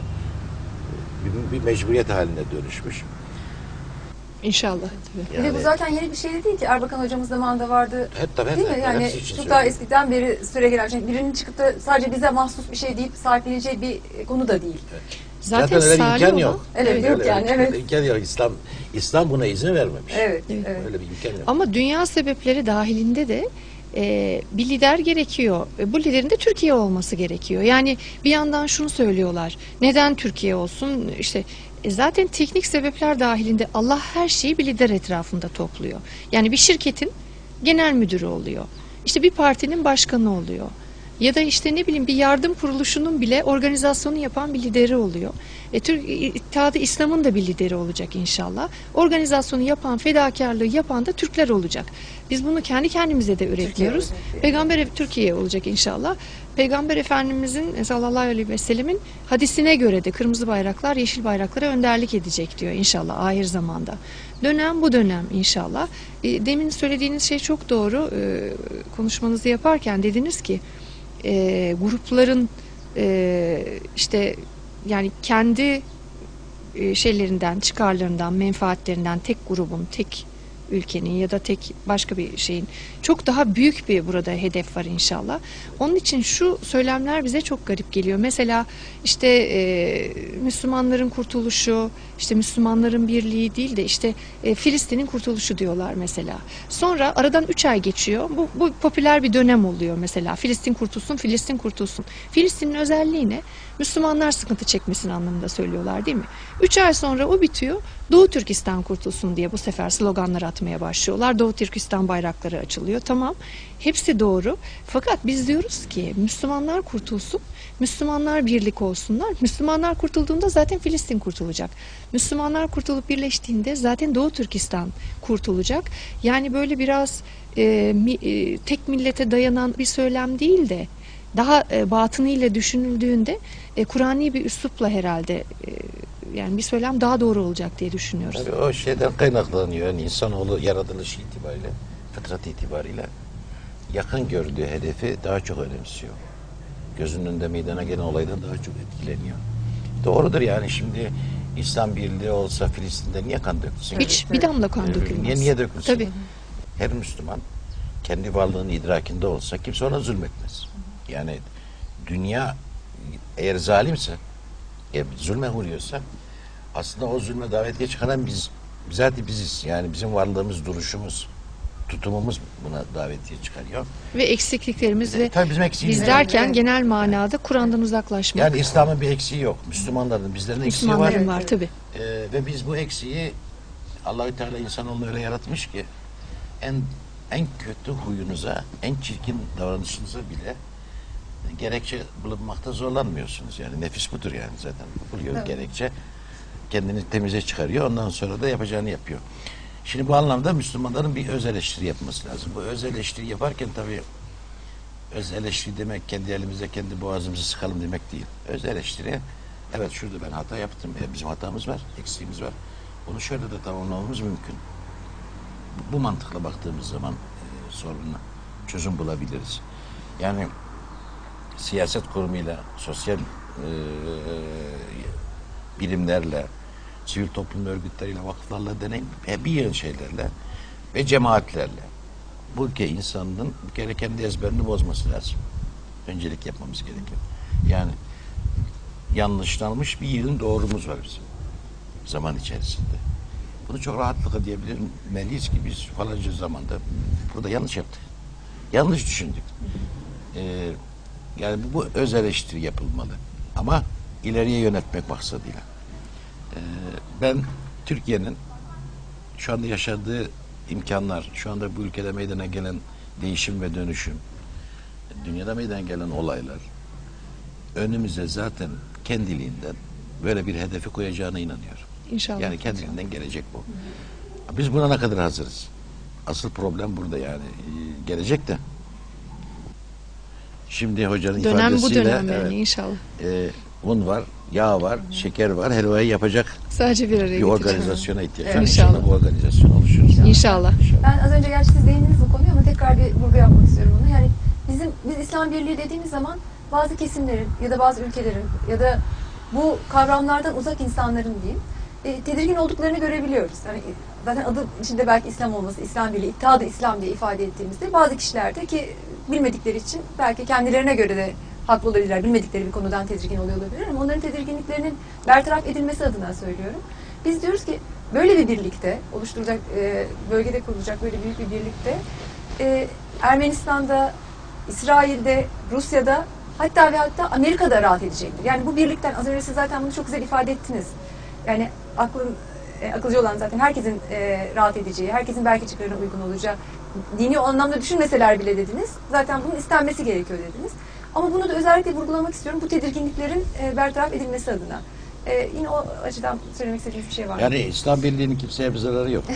bir mecburiyet haline dönüşmüş. İnşallah. Tabii. Bir de bu zaten yeni bir şey de değil ki. Erbakan hocamız zamanında vardı. Tabii, Değil mi? Yani hepsi için çok daha söylüyorum. eskiden beri süregelen şey. Birinin çıkıp da sadece bize mahsus bir şey deyip sahipleneceği bir konu da değil. Zaten öyle bir salih imkan olan- yok. Evet, yok yani, evet. İmkan yok. İslam buna izin vermemiş. Evet. Evet. Evet. Öyle bir imkan yok. Ama dünya sebepleri dahilinde de bir lider gerekiyor. Bu liderin de Türkiye olması gerekiyor. Yani bir yandan şunu söylüyorlar. Neden Türkiye olsun? İşte zaten teknik sebepler dahilinde Allah her şeyi bir lider etrafında topluyor. Yani bir şirketin genel müdürü oluyor. İşte bir partinin başkanı oluyor. Ya da işte ne bileyim bir yardım kuruluşunun bile organizasyonu yapan bir lideri oluyor. İttihat-ı İslam'ın da bir lideri olacak inşallah. Organizasyonu yapan, fedakarlığı yapan da Türkler olacak. Biz bunu kendi kendimize de üretiyoruz. olacak diye. Peygamber Türkiye olacak inşallah. Peygamber Efendimizin sallallahu aleyhi ve sellemin hadisine göre de kırmızı bayraklar yeşil bayraklara önderlik edecek diyor inşallah ahir zamanda. Dönem bu dönem inşallah. Demin söylediğiniz şey çok doğru. Konuşmanızı yaparken dediniz ki grupların işte yani kendi şeylerinden, çıkarlarından, menfaatlerinden tek grubun, tek ülkenin ya da tek başka bir şeyin çok daha büyük bir burada hedef var inşallah. Onun için şu söylemler bize çok garip geliyor. Mesela işte Müslümanların kurtuluşu, işte Müslümanların birliği değil de işte Filistin'in kurtuluşu diyorlar mesela. Sonra aradan 3 ay geçiyor. Bu popüler bir dönem oluyor mesela. Filistin kurtulsun, Filistin kurtulsun. Filistin'in özelliği ne? Müslümanlar sıkıntı çekmesin anlamında söylüyorlar değil mi? 3 ay sonra o bitiyor. Doğu Türkistan kurtulsun diye bu sefer sloganlar atmaya başlıyorlar. Doğu Türkistan bayrakları açılıyor. Tamam. Hepsi doğru. Fakat biz diyoruz ki Müslümanlar kurtulsun. Müslümanlar birlik olsunlar. Müslümanlar kurtulduğunda zaten Filistin kurtulacak. Müslümanlar kurtulup birleştiğinde zaten Doğu Türkistan kurtulacak. Yani böyle biraz tek millete dayanan bir söylem değil de daha batınıyla düşünüldüğünde Kur'ani bir üslupla herhalde yani bir söylem daha doğru olacak diye düşünüyoruz. Tabii o şeyden kaynaklanıyor. Yani insanoğlu yaratılış itibariyle, fıtrat itibariyle yakın gördüğü hedefi daha çok önemsiyor. Gözünün önünde meydana gelen olaydan daha çok etkileniyor. Doğrudur yani şimdi İslam birliği olsa Filistin'de niye kan dökülsün? Hiç bir damla kan dökülmez. Niye dökülsün? Tabii. Her Müslüman kendi varlığının idrakinde olsa kimse ona zulmetmez. Yani dünya eğer zalimse, zulme uğruyorsa aslında o zulme davetiye çıkaran bizatihi biziz. Yani bizim varlığımız, duruşumuz, tutumumuz buna davetiye çıkarıyor. Ve eksikliklerimiz ve Tabii bizim eksiğimiz biz var. derken Evet. genel manada Kur'an'dan uzaklaşmak. Yani İslam'ın bir eksiği yok. Müslümanların, bizlerin eksiği var. Müslümanların var tabii. Ve biz bu eksiği Allah-u Teala insanoğlunu öyle yaratmış ki en kötü huyunuza, en çirkin davranışınıza bile gerekçe bulunmakta zorlanmıyorsunuz. Yani nefis budur yani zaten. Buluyor Evet. gerekçe. Kendini temize çıkarıyor. Ondan sonra da yapacağını yapıyor. Şimdi bu anlamda Müslümanların bir öz eleştiri yapması lazım. Bu öz eleştiri yaparken tabii öz eleştiri demek kendi elimizde kendi boğazımızı sıkalım demek değil. Öz eleştiri evet şurada ben hata yaptım. Bizim hatamız var, eksiğimiz var. Bunu şöyle de tamamlamamız mümkün. Bu mantıkla baktığımız zaman sorununa çözüm bulabiliriz. Yani siyaset kurumuyla, sosyal bilimlerle, sivil toplum örgütleriyle, vakıflarla deneyin, bir yığın şeylerle ve cemaatlerle bu ülke insanının bir kere kendi ezberini bozması lazım. Öncelik yapmamız gerekiyor. Yani yanlışlanmış bir yığın doğrumuz var bizim zaman içerisinde. Bunu çok rahatlıkla diyebilmeliyiz ki biz falanca zamanda burada yanlış yaptık. Yanlış düşündük. Yani bu öz eleştiri yapılmalı. Ama ileriye yönetmek maksadıyla. Ben Türkiye'nin şu anda yaşadığı imkanlar, şu anda bu ülkede meydana gelen değişim ve dönüşüm, dünyada meydana gelen olaylar önümüze zaten kendiliğinden böyle bir hedefi koyacağına inanıyorum. İnşallah. Yani kendiliğinden gelecek bu. Biz buna ne kadar hazırız? Asıl problem burada yani. Gelecek de. Şimdi hocanın Dönem bu ifadesiyle dönem yani evet, inşallah. un var, yağ var, şeker var, helvayı yapacak Sadece bir araya bir getireceğim. organizasyona ihtiyaç var. Evet. İnşallah bu organizasyon oluşur. İnşallah. Ben az önce gerçi siz değindiniz bu konuya ama tekrar bir vurgu yapmak istiyorum bunu. Yani biz İslam Birliği dediğimiz zaman bazı kesimlerin ya da bazı ülkelerin ya da bu kavramlardan uzak insanların diyeyim tedirgin olduklarını görebiliyoruz. Yani zaten adı içinde belki İslam olması, İslam Birliği, İttihat-ı İslam diye ifade ettiğimizde bazı kişilerde ki bilmedikleri için belki kendilerine göre de haklı olabilirler, bilmedikleri bir konudan tedirgin oluyor olabilir ama onların tedirginliklerinin bertaraf edilmesi adına söylüyorum. Biz diyoruz ki böyle bir birlikte oluşturacak, bölgede kurulacak böyle büyük bir birlikte Ermenistan'da, İsrail'de, Rusya'da hatta ve hatta Amerika'da rahat edecektir. Yani bu birlikten az önce siz zaten bunu çok güzel ifade ettiniz. Yani akılcı olan zaten herkesin rahat edeceği, herkesin belki çıkarına uygun olacağı, dini o anlamda düşünmeseler bile dediniz. Zaten bunun istenmesi gerekiyor dediniz. Ama bunu da özellikle vurgulamak istiyorum. Bu tedirginliklerin bertaraf edilmesi adına. Yine o açıdan söylemek istediğiniz bir şey var mı? Yani İslam Birliği'nin kimseye bir zararı yok.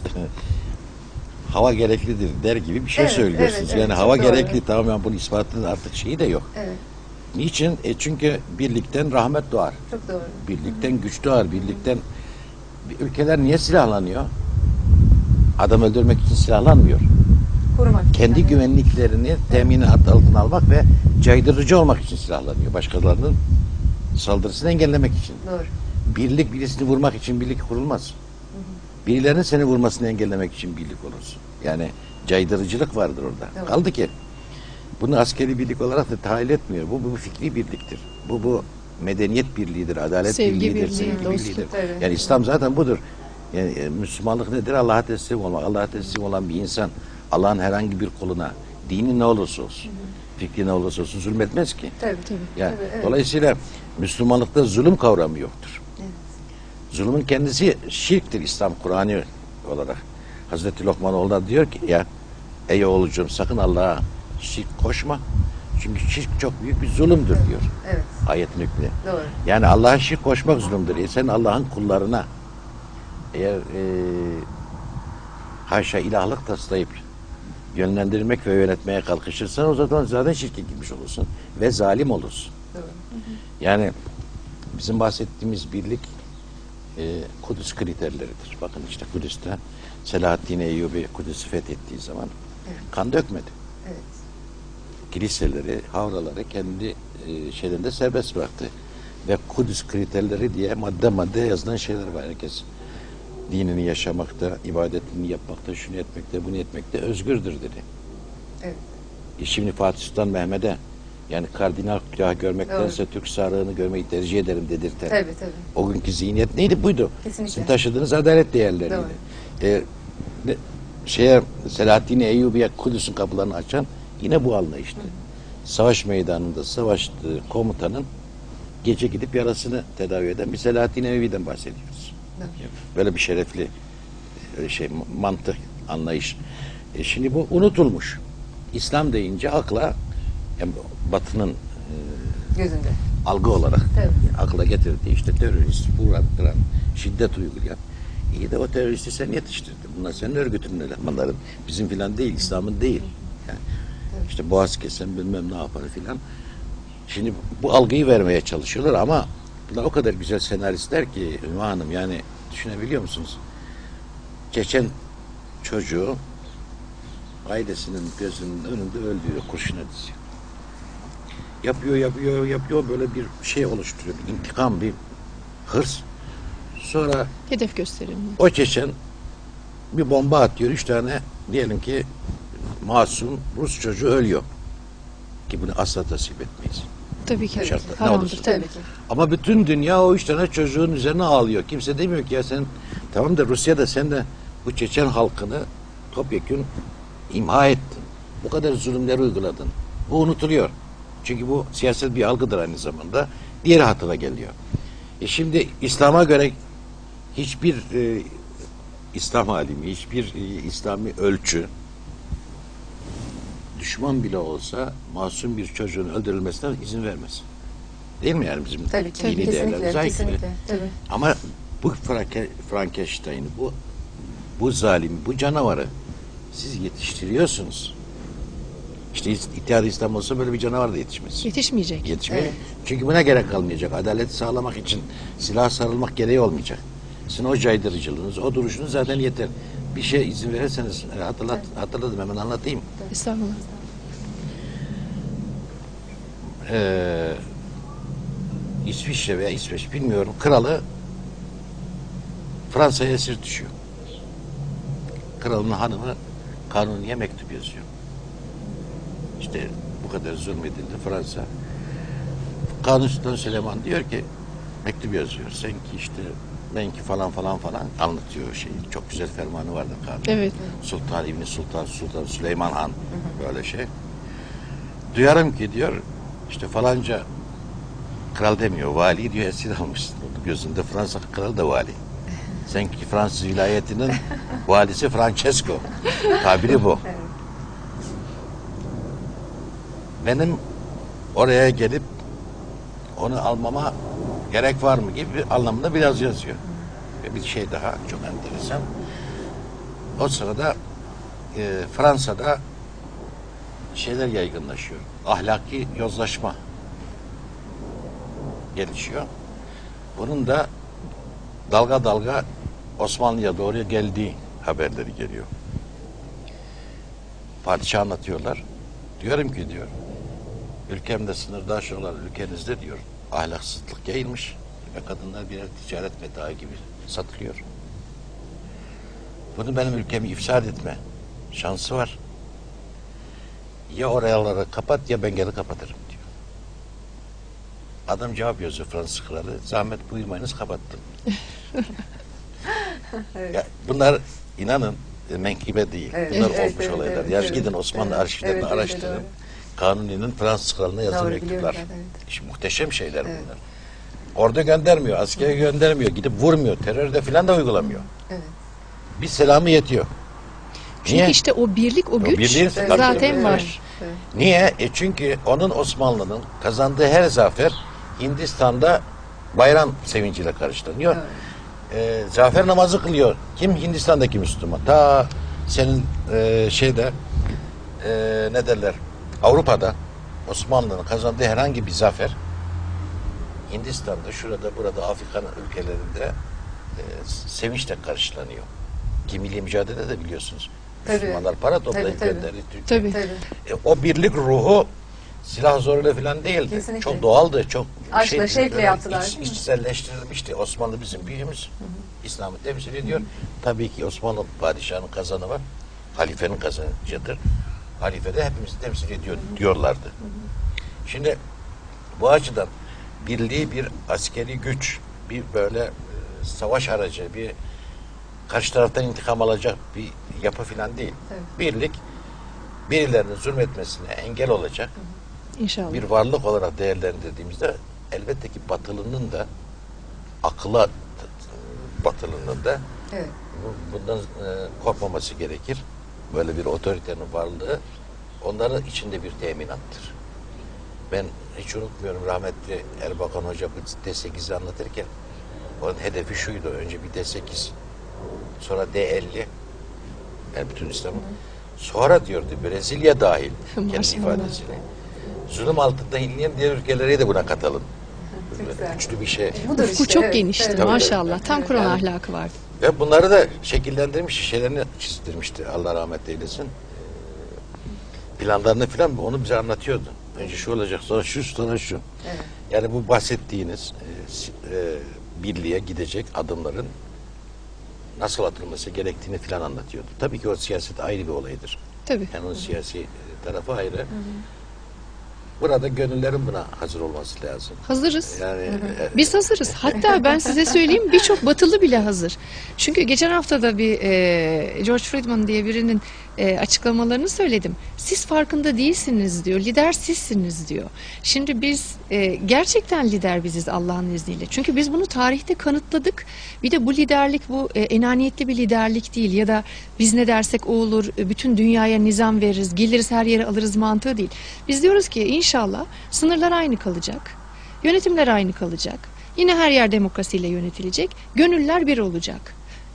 Hava gereklidir der gibi bir şey Evet, söylüyorsunuz. evet, yani çok hava doğru. gerekli, tamam, yani bunun ispatının artık şeyi de yok. Evet, Niçin? Çünkü birlikten rahmet doğar. çok doğru. Birlikten güç doğar. Birlikten ülkeler niye silahlanıyor? Adam öldürmek için silahlanmıyor. Korumak. Kendi Yani. güvenliklerini teminat altına almak ve caydırıcı olmak için silahlanıyor. Başkalarının saldırısını engellemek için. Doğru. Birlik birisini vurmak için birlik kurulmaz. Birilerinin seni vurmasını engellemek için birlik olursun. Yani caydırıcılık vardır orada. Evet. Kaldı ki bunu askeri birlik olarak da tahayyül etmiyor. Bu fikri birliktir. Bu medeniyet birliğidir, adalet Sevgi birliğidir, birliği, sevgi dostluk. birliğidir. Evet. Yani İslam zaten budur. Yani Müslümanlık nedir? Allah'a teslim olmak. Allah'a teslim olan bir insan Allah'ın herhangi bir kuluna, dini ne olursa olsun, fikri ne olursa olsun zulmetmez ki. Tabii. Yani Tabii, evet. dolayısıyla Müslümanlıkta zulüm kavramı yoktur. Evet. Zulümün kendisi şirktir İslam Kur'an'ı olarak. Hazreti Lokmanoğlu diyor ki ya ey oğlucuğum sakın Allah'a şirk koşma. Çünkü şirk çok büyük bir zulümdür diyor. Evet. Ayetin hükmü. Doğru. Yani Allah'a şirk koşmak zulümdür. Sen Allah'ın kullarına eğer haşa ilahlık taslayıp yönlendirmek ve yönetmeye kalkışırsan o zaman zaten şirke girmiş olursun ve zalim olursun. Doğru. Yani bizim bahsettiğimiz birlik Kudüs kriterleridir. Bakın işte Kudüs'te Selahaddin Eyyubi Kudüs'ü fethettiği zaman Evet. kan dökmedi. Evet. Kiliseleri, havraları kendi şeylerinde serbest bıraktı. Ve Kudüs kriterleri diye madde madde yazılan şeyler var. Herkes dinini yaşamakta, ibadetini yapmakta, şunu etmekte, bunu etmekte özgürdür dedi. Evet. Şimdi Fatih Sultan Mehmet'e yani kardinal külahı görmektense Türk sarığını görmeyi tercih ederim dedirten. Tabii. O günkü zihniyet neydi? Buydu. Kesinlikle. Sizin taşıdığınız adalet değerleriydi. Selahaddin Eyyubi'ye Kudüs'ün kapılarını açan yine bu anlayıştı. Savaş meydanında savaştığı komutanın gece gidip yarasını tedavi eden bir Selahaddin Eyyubi'den bahsediyoruz. Evet. Böyle bir şerefli mantık, anlayış. Şimdi bu unutulmuş. İslam deyince akla Batı'nın Gözünde. algı olarak Tabii. akla getirdiği işte terörist, vuran, kıran, şiddet uygulayan. İyi de o teröristi sen yetiştirdin. Bunlar senin örgütünün elemanların. Bizim filan değil, İslam'ın değil. Yani işte boğaz kesen bilmem ne yapar filan. Şimdi bu algıyı vermeye çalışıyorlar ama bunlar o kadar güzel senaristler ki Ümmü Hanım, yani düşünebiliyor musunuz? Çeçen çocuğu ailesinin gözünün önünde öldürüyor, kurşuna diziyor. Yapıyor böyle bir şey oluşturuyor. Bir intikam, bir hırs. Sonra Hedef gösterilme. o Çeçen bir bomba atıyor. 3 tane diyelim ki masum Rus çocuğu ölüyor. Ki bunu asla tasvip etmeyiz. Tabii ki. Şartlar, ne Haramdır olursa. tabii. Tabii ki. Ama bütün dünya o 3 tane çocuğun üzerine ağlıyor. Kimse demiyor ki ya sen, tamam da Rusya'da sen de bu Çeçen halkını topyekün imha ettin. Bu kadar zulümleri uyguladın. Bu unutuluyor. Çünkü bu siyaset bir algıdır aynı zamanda. Diğeri hatıra geliyor. Şimdi İslam'a göre hiçbir İslam alimi, hiçbir İslami ölçü düşman bile olsa masum bir çocuğun öldürülmesine izin vermez. Değil mi yani bizim Tabii ki. dini değerlerimize Kesinlikle. aykırı. Kesinlikle. Tabii. Ama bu Frankenstein'i, bu zalimi, bu canavarı Siz yetiştiriyorsunuz. İşte İttihat-ı İslam olsa böyle bir canavar da yetişmez. Yetişmeyecek. Yetişmiyor. Çünkü buna gerek kalmayacak. Adaleti sağlamak için silah sarılmak gereği olmayacak. Sizin o caydırıcılığınız, o duruşunuz zaten yeter. Bir şey izin verirseniz hatırladım, hemen anlatayım. Estağfurullah. İsviçre veya İsveç bilmiyorum, kralı Fransa'ya esir düşüyor. Kralın hanımı Kanuni'ye mektup yazıyor. İşte bu kadar zulmedildi Fransa. Kanuni Sultan Süleyman diyor ki, mektup yazıyor. Sen ki işte ben ki falan falan falan anlatıyor şeyi. Çok güzel fermanı vardı Kanuni. Evet. Sultan İbni Sultan Süleyman Han, böyle şey. Duyarım ki diyor, işte falanca kral demiyor, vali diyor, esir almışsın. Gözünde Fransa kralı da vali. Sen ki Fransız vilayetinin valisi Francesco. Tabiri bu. Benim oraya gelip onu almama gerek var mı gibi bir anlamında biraz yazıyor. Ve bir şey daha çok enteresan. O sırada Fransa'da şeyler yaygınlaşıyor. Ahlaki yozlaşma gelişiyor. Bunun da dalga dalga Osmanlı'ya doğru geldiği haberleri geliyor. Padişah anlatıyorlar. Diyorum ki diyor, ülkemde sınırdaş olan ülkenizde diyor ahlaksızlık yayılmış ve kadınlar birer ticaret metaı gibi satılıyor. Bunu benim ülkemi ifsad etme şansı var. Ya oraları kapat ya ben geri kapatırım diyor. Adam cevap yazıyor Fransız kralı. Zahmet buyurmayınız, kapattım. Evet. Ya bunlar inanın menkıbe değil. Evet, Bunlar evet, olmuş evet, olaylar. evet, Yani evet. gidin Osmanlı Evet, arşivlerini evet, evet, araştırın. evet. Kanuni'nin Fransız kralına yazılı Doğru, mektuplar. biliyorum ben, evet. İşte muhteşem şeyler Evet. bunlar. Orada göndermiyor, askere göndermiyor, gidip vurmuyor, terörde filan da uygulamıyor. Evet. Bir selamı yetiyor. Çünkü Niye? işte o birlik, o güç birliğin zaten tabii, var. Evet. Niye? Çünkü onun Osmanlı'nın kazandığı her zafer Hindistan'da bayram sevinciyle karşılanıyor. Zafer namazı kılıyor. Kim? Hindistan'daki Müslüman. Ta senin ne derler? Avrupa'da Osmanlı'nın kazandığı herhangi bir zafer Hindistan'da, şurada, burada, Afrika'nın ülkelerinde sevinçle karşılanıyor. Ki milli mücadele de biliyorsunuz. Tabii. Müslümanlar para toplayıp Tabii, gönderdi Türkiye. Tabii. Tabii. O birlik ruhu silah zoruyla falan değildi. Kesinlikle. Çok doğaldı. Çok Aşkla, şevkle öyle yaptılar, değil mi? içselleştirilmişti. Osmanlı bizim büyüğümüz. İslam'ı temsil ediyor. Tabii ki Osmanlı padişahının kazanı var. Halifenin kazancıdır. Halife de hepimizi temsil ediyor diyorlardı. Şimdi bu açıdan birliği bir askeri güç, bir böyle savaş aracı, bir karşı taraftan intikam alacak bir yapı falan değil. Evet. Birlik birilerinin zulmetmesine engel olacak İnşallah. bir varlık olarak değerlendirdiğimizde elbette ki batılının da akıla batılının da Evet. bundan korkmaması gerekir. Böyle bir otoritenin varlığı onların içinde bir teminattır. Ben hiç unutmuyorum, rahmetli Erbakan Hoca bu D8'i anlatırken onun hedefi şuydu: önce bir D8, sonra D50, yani bütün İslam'ın, sonra diyordu Brezilya dahil kendi Maşallah. ifadesiyle zulüm altında inleyen diğer ülkeleri de buna katalım. Çok güzel. Güçlü bir şey. Budur Ufku işte, çok evet, genişti evet. Tabii, maşallah. tabii. Tam Kur'an Yani- ahlakı vardı. Ve bunları da şekillendirmiş, şişelerini çizdirmişti. Allah rahmet eylesin. Planlarını filan onu bize anlatıyordu. Önce şu olacak, sonra şu, sonra şu. Evet. Yani bu bahsettiğiniz birliğe gidecek adımların nasıl atılması gerektiğini filan anlatıyordu. Tabii ki o siyaset ayrı bir olaydır. Tabii. Yani onun siyasi tarafı ayrı. Burada gönüllerin buna hazır olması lazım. Hazırız. Yani Biz hazırız. Hatta ben size söyleyeyim, birçok batılı bile hazır. Çünkü geçen hafta da bir George Friedman diye birinin açıklamalarını söyledim. Siz farkında değilsiniz diyor. Lider sizsiniz diyor. Şimdi biz gerçekten lider biziz Allah'ın izniyle. Çünkü biz bunu tarihte kanıtladık. Bir de bu liderlik bu enaniyetli bir liderlik değil ya da biz ne dersek o olur, bütün dünyaya nizam veririz, geliriz her yere alırız mantığı değil. Biz diyoruz ki inşallah sınırlar aynı kalacak. Yönetimler aynı kalacak. Yine her yer demokrasiyle yönetilecek. Gönüller bir olacak.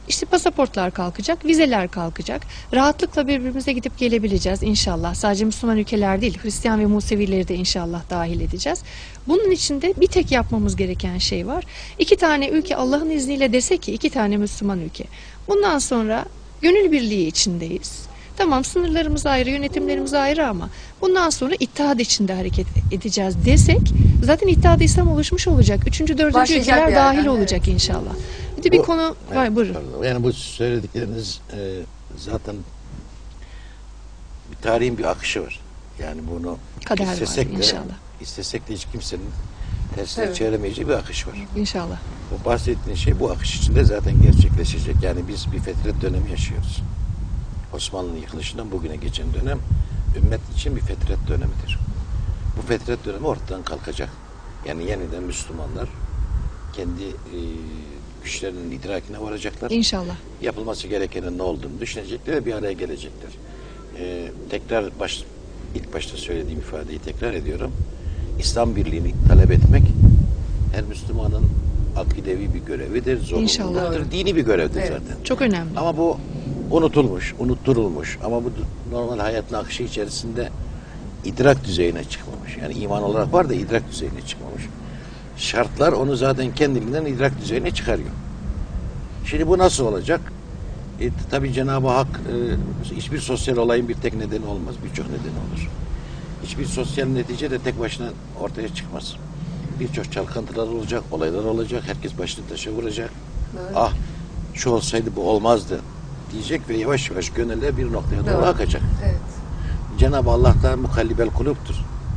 İşte pasaportlar kalkacak, vizeler kalkacak. Rahatlıkla birbirimize gidip gelebileceğiz inşallah. Sadece Müslüman ülkeler değil, Hristiyan ve Musevileri de inşallah dahil edeceğiz. Bunun için de bir tek yapmamız gereken şey var. 2 tane ülke Allah'ın izniyle dese ki 2 tane Müslüman ülke. Bundan sonra gönül birliği içindeyiz. Tamam, sınırlarımız ayrı, yönetimlerimiz ayrı ama bundan sonra ittihad içinde hareket edeceğiz desek zaten İttihad-ı İslam oluşmuş olacak. 3. 4. Başlayacak ülkeler bir dahil yerden, olacak evet. inşallah. Bir de bir konu var, buyurun. Pardon. Yani bu söyledikleriniz zaten bir tarihin bir akışı var. Yani bunu Kader var istesek de, inşallah. istesek de hiç kimsenin tersine Evet. çeviremeyeceği bir akış var. İnşallah. Bu bahsettiğin şey bu akış içinde zaten gerçekleşecek. Yani biz bir fetret dönemi yaşıyoruz. Osmanlı'nın yıkılışından bugüne geçen dönem ümmet için bir fetret dönemidir. Bu fetret dönemi ortadan kalkacak. Yani yeniden Müslümanlar kendi güçlerinin idrakine varacaklar. İnşallah. Yapılması gerekenin ne olduğunu düşünecekler ve bir araya gelecekler. Tekrar ilk başta söylediğim ifadeyi tekrar ediyorum. İslam birliğini talep etmek her Müslümanın akidevi bir görevidir, zorunluluğudur, İnşallah. dini bir görevdir Evet. zaten. Çok önemli. Ama bu unutulmuş, unutturulmuş ama bu normal hayatın akışı içerisinde idrak düzeyine çıkmamış. Yani iman olarak var da idrak düzeyine çıkmamış. Şartlar onu zaten kendiliğinden idrak düzeyine çıkarıyor. Şimdi bu nasıl olacak? Tabii Cenab-ı Hak hiçbir sosyal olayın bir tek nedeni olmaz. Birçok nedeni olur. Hiçbir sosyal netice de tek başına ortaya çıkmaz. Birçok çalkantılar olacak, olaylar olacak. Herkes başını taşa vuracak. Evet. Ah şu olsaydı bu olmazdı diyecek ve yavaş yavaş gönüller bir noktaya doğru Doğru. akacak. Evet. Cenab-ı Allah da mukallibel kuluptur.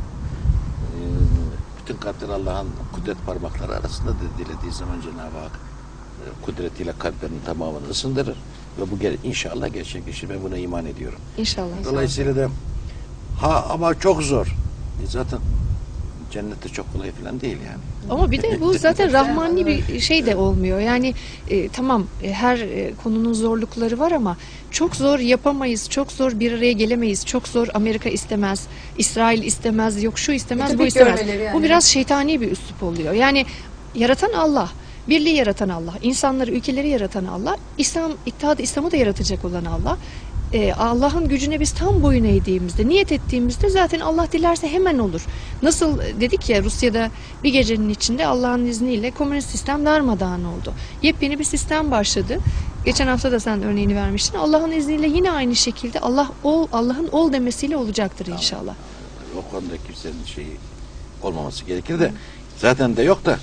Bütün kalpler Allah'ın kudret parmakları arasında dilediği zaman Cenab-ı Hak kudretiyle kalplerin tamamını ısındırır ve bu inşallah gerçekleşir. Ben buna iman ediyorum. İnşallah. Dolayısıyla da ama çok zor. Zaten cennette çok kolay falan değil yani. Ama bir de bu zaten rahmani bir şey de olmuyor. Yani tamam, her konunun zorlukları var ama çok zor yapamayız, çok zor bir araya gelemeyiz, çok zor Amerika istemez, İsrail istemez, yok şu istemez, bu Ütopik istemez. görmeleri yani. Bu biraz şeytani bir üslup oluyor. Yani yaratan Allah, birliği yaratan Allah, insanları, ülkeleri yaratan Allah, İttihad-ı İslam'ı da yaratacak olan Allah. Allah'ın gücüne biz tam boyun eğdiğimizde, niyet ettiğimizde zaten Allah dilerse hemen olur. Nasıl dedik ya, Rusya'da bir gecenin içinde Allah'ın izniyle komünist sistem darmadağın oldu. Yepyeni bir sistem başladı. Geçen hafta da sen örneğini vermiştin. Allah'ın izniyle yine aynı şekilde Allah'ın ol demesiyle olacaktır inşallah. O konuda kimsenin şeyi olmaması gerekir de zaten de yok da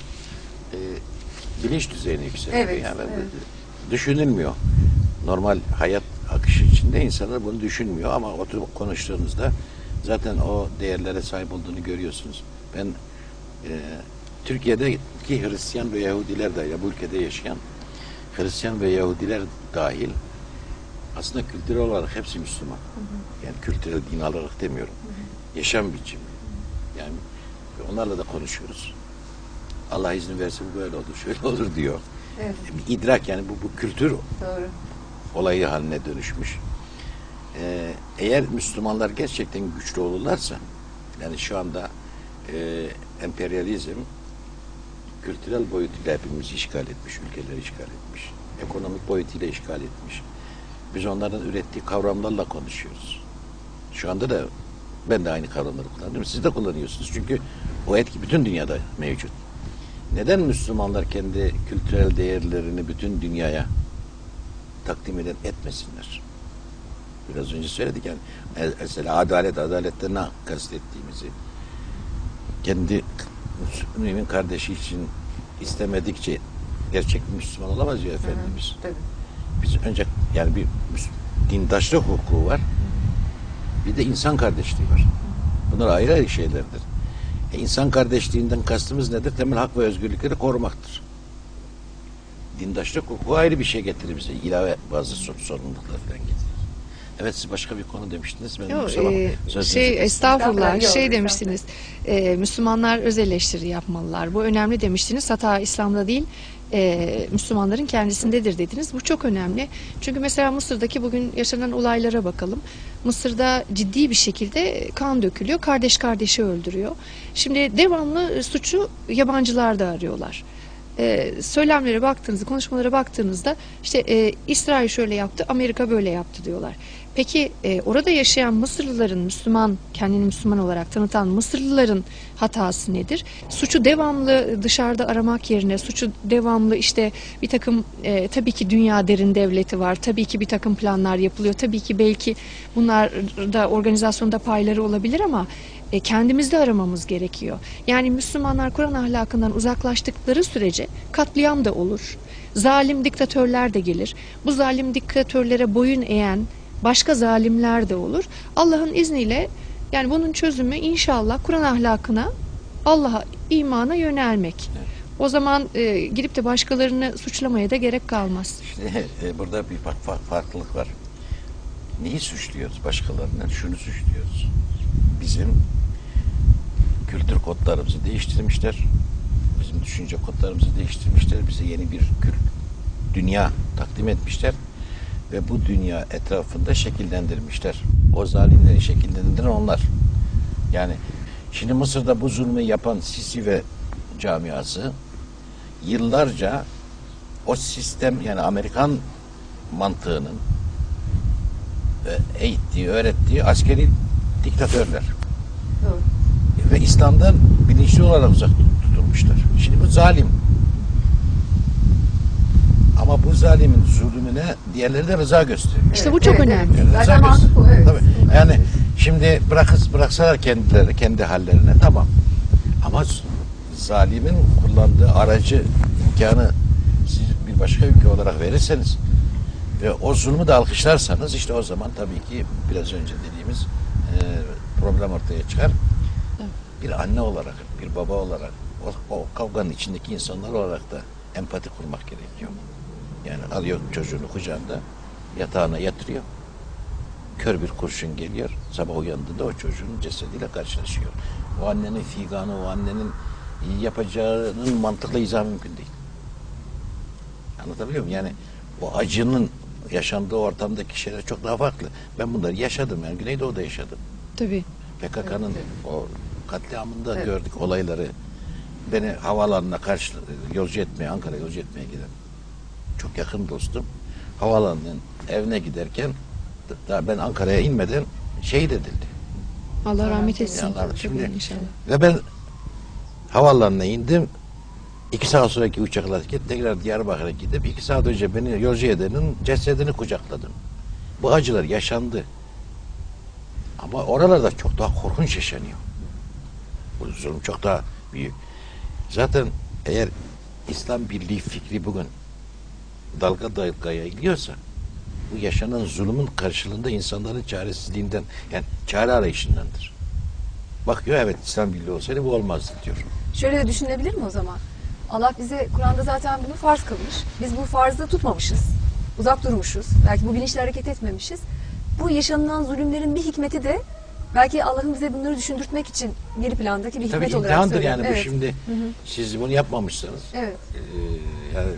bilinç düzeyine yükselmiyor. Evet, Yani evet. düşünülmüyor. Normal hayat akışı içinde insanlar bunu düşünmüyor ama oturup konuştuğunuzda zaten o değerlere sahip olduğunu görüyorsunuz. Ben Türkiye'deki Hristiyan ve Yahudiler dahil, bu ülkede yaşayan Hristiyan ve Yahudiler dahil aslında kültürel olarak hepsi Müslüman. Yani kültürel din olarak demiyorum. Yaşam biçimi. Yani onlarla da konuşuyoruz. Allah izin verse bu böyle olur, şöyle olur diyor. Evet. Bir idrak yani bu kültür Doğru. olayı haline dönüşmüş. Eğer Müslümanlar gerçekten güçlü olurlarsa, yani şu anda emperyalizm kültürel boyutuyla hepimizi işgal etmiş, ülkeleri işgal etmiş. Ekonomik boyutuyla işgal etmiş. Biz onların ürettiği kavramlarla konuşuyoruz. Şu anda da ben de aynı kavramları kullanıyorum. Siz de kullanıyorsunuz. Çünkü o etki bütün dünyada mevcut. Neden Müslümanlar kendi kültürel değerlerini bütün dünyaya takdim etmesinler? Biraz önce söyledik yani. Mesela adalette ne kastettiğimizi kendi mümin kardeşi için istemedikçe gerçek bir Müslüman olamaz ya Efendimiz. Tabii. Biz önce yani bir dindaşlık hukuku var. Bir de insan kardeşliği var. Bunlar ayrı ayrı şeylerdir. İnsan kardeşliğinden kastımız nedir? Temel hak ve özgürlükleri korumaktır. Dindaşlık hukuku ayrı bir şey getirir bize. İlave bazı sorumluluklar falan getirir. Evet, siz başka bir konu demiştiniz. Ben Yok, Estağfurullah, estağfurullah, yok, şey demiştiniz. Müslümanlar öz eleştiri yapmalılar. Bu önemli demiştiniz. Hata İslam'da değil, Müslümanların kendisindedir dediniz. Bu çok önemli. Çünkü mesela Mısır'daki bugün yaşanan olaylara bakalım. Mısır'da ciddi bir şekilde kan dökülüyor. Kardeş kardeşi öldürüyor. Şimdi devamlı suçu yabancılar da arıyorlar. söylemlere baktığınızda, konuşmalara baktığınızda işte İsrail şöyle yaptı, Amerika böyle yaptı diyorlar. Peki orada yaşayan Mısırlıların, Müslüman, kendini Müslüman olarak tanıtan Mısırlıların hatası nedir? Suçu devamlı dışarıda aramak yerine, suçu devamlı işte bir takım, tabii ki dünya derin devleti var, tabii ki bir takım planlar yapılıyor, tabii ki belki bunlar da organizasyonda payları olabilir ama kendimizde aramamız gerekiyor. Yani Müslümanlar Kur'an ahlakından uzaklaştıkları sürece katliam da olur. Zalim diktatörler de gelir. Bu zalim diktatörlere boyun eğen başka zalimler de olur. Allah'ın izniyle yani bunun çözümü inşallah Kur'an ahlakına, Allah'a, imana yönelmek. O zaman gidip de başkalarını suçlamaya da gerek kalmaz. İşte burada bir farklılık var. Neyi suçluyoruz başkalarından? Şunu suçluyoruz. Bizim kültür kodlarımızı değiştirmişler. Bizim düşünce kodlarımızı değiştirmişler. Bize yeni bir dünya takdim etmişler. Ve bu dünya etrafında şekillendirmişler. O zalimleri şekillendiren onlar. Yani şimdi Mısır'da bu zulmü yapan Sisi ve camiası yıllarca o sistem, yani Amerikan mantığının eğittiği, öğrettiği askeri diktatörler. Doğru. Ve İslam'dan bilinçli olarak uzak tutulmuşlar. Şimdi bu zalim. Ama bu zalimin zulmüne diğerleri de rıza gösteriyor. İşte bu çok önemli. Yani rıza Zaten mantık bu, evet. Tabii. Yani şimdi bıraksalar kendileri kendi hallerine, tamam. Ama zalimin kullandığı aracı, imkanı siz bir başka ülke olarak verirseniz ve o zulmü de alkışlarsanız, işte o zaman tabii ki biraz önce dediğimiz problem ortaya çıkar. Bir anne olarak, bir baba olarak, o kavganın içindeki insanlar olarak da empati kurmak gerekiyor. Yani alıyor çocuğunu kucağında, yatağına yatırıyor. Kör bir kurşun geliyor. Sabah uyandığında o çocuğun cesediyle karşılaşıyor. O annenin figanı, o annenin yapacağının mantıkla izah mümkün değil. Anlatabiliyor muyum? Yani o acının yaşandığı ortamdaki şeyler çok daha farklı. Ben bunları yaşadım. Yani Güneydoğu'da yaşadım. Tabii. PKK'nın o katliamında gördük olayları. Beni havaalanına yolcu etmeye, Ankara yolcu etmeye giden çok yakın dostum. Havaalanının evine giderken daha ben Ankara'ya inmeden şehit edildi. Allah rahmet etsin. Yani şimdi, Tabii, inşallah. ve ben havaalanına indim. 2 saat sonraki uçakla tekrar Diyarbakır'a gidip 2 saat önce beni yolcu edenin cesedini kucakladım. Bu acılar yaşandı. Ama oralarda çok daha korkunç yaşanıyor. Bu zulüm çok daha büyük. Zaten eğer İslam Birliği fikri bugün dalga dalga yayılıyorsa, bu yaşanan zulümün karşılığında insanların çaresizliğinden, yani çare arayışındandır. Bakıyor, evet İslam Birliği olsaydı bu olmazdı diyor. Şöyle de düşünebilir mi o zaman? Allah bize Kur'an'da zaten bunu farz kılmış. Biz bu farzı tutmamışız. Uzak durmuşuz. Belki bu bilinçle hareket etmemişiz. Bu yaşanılan zulümlerin bir hikmeti de belki Allah'ın bize bunları düşündürtmek için geri plandaki bir hikmet Tabii olarak imtihandır söylüyorum. yani bu Evet. şimdi. Siz bunu yapmamışsanız Evet. Yani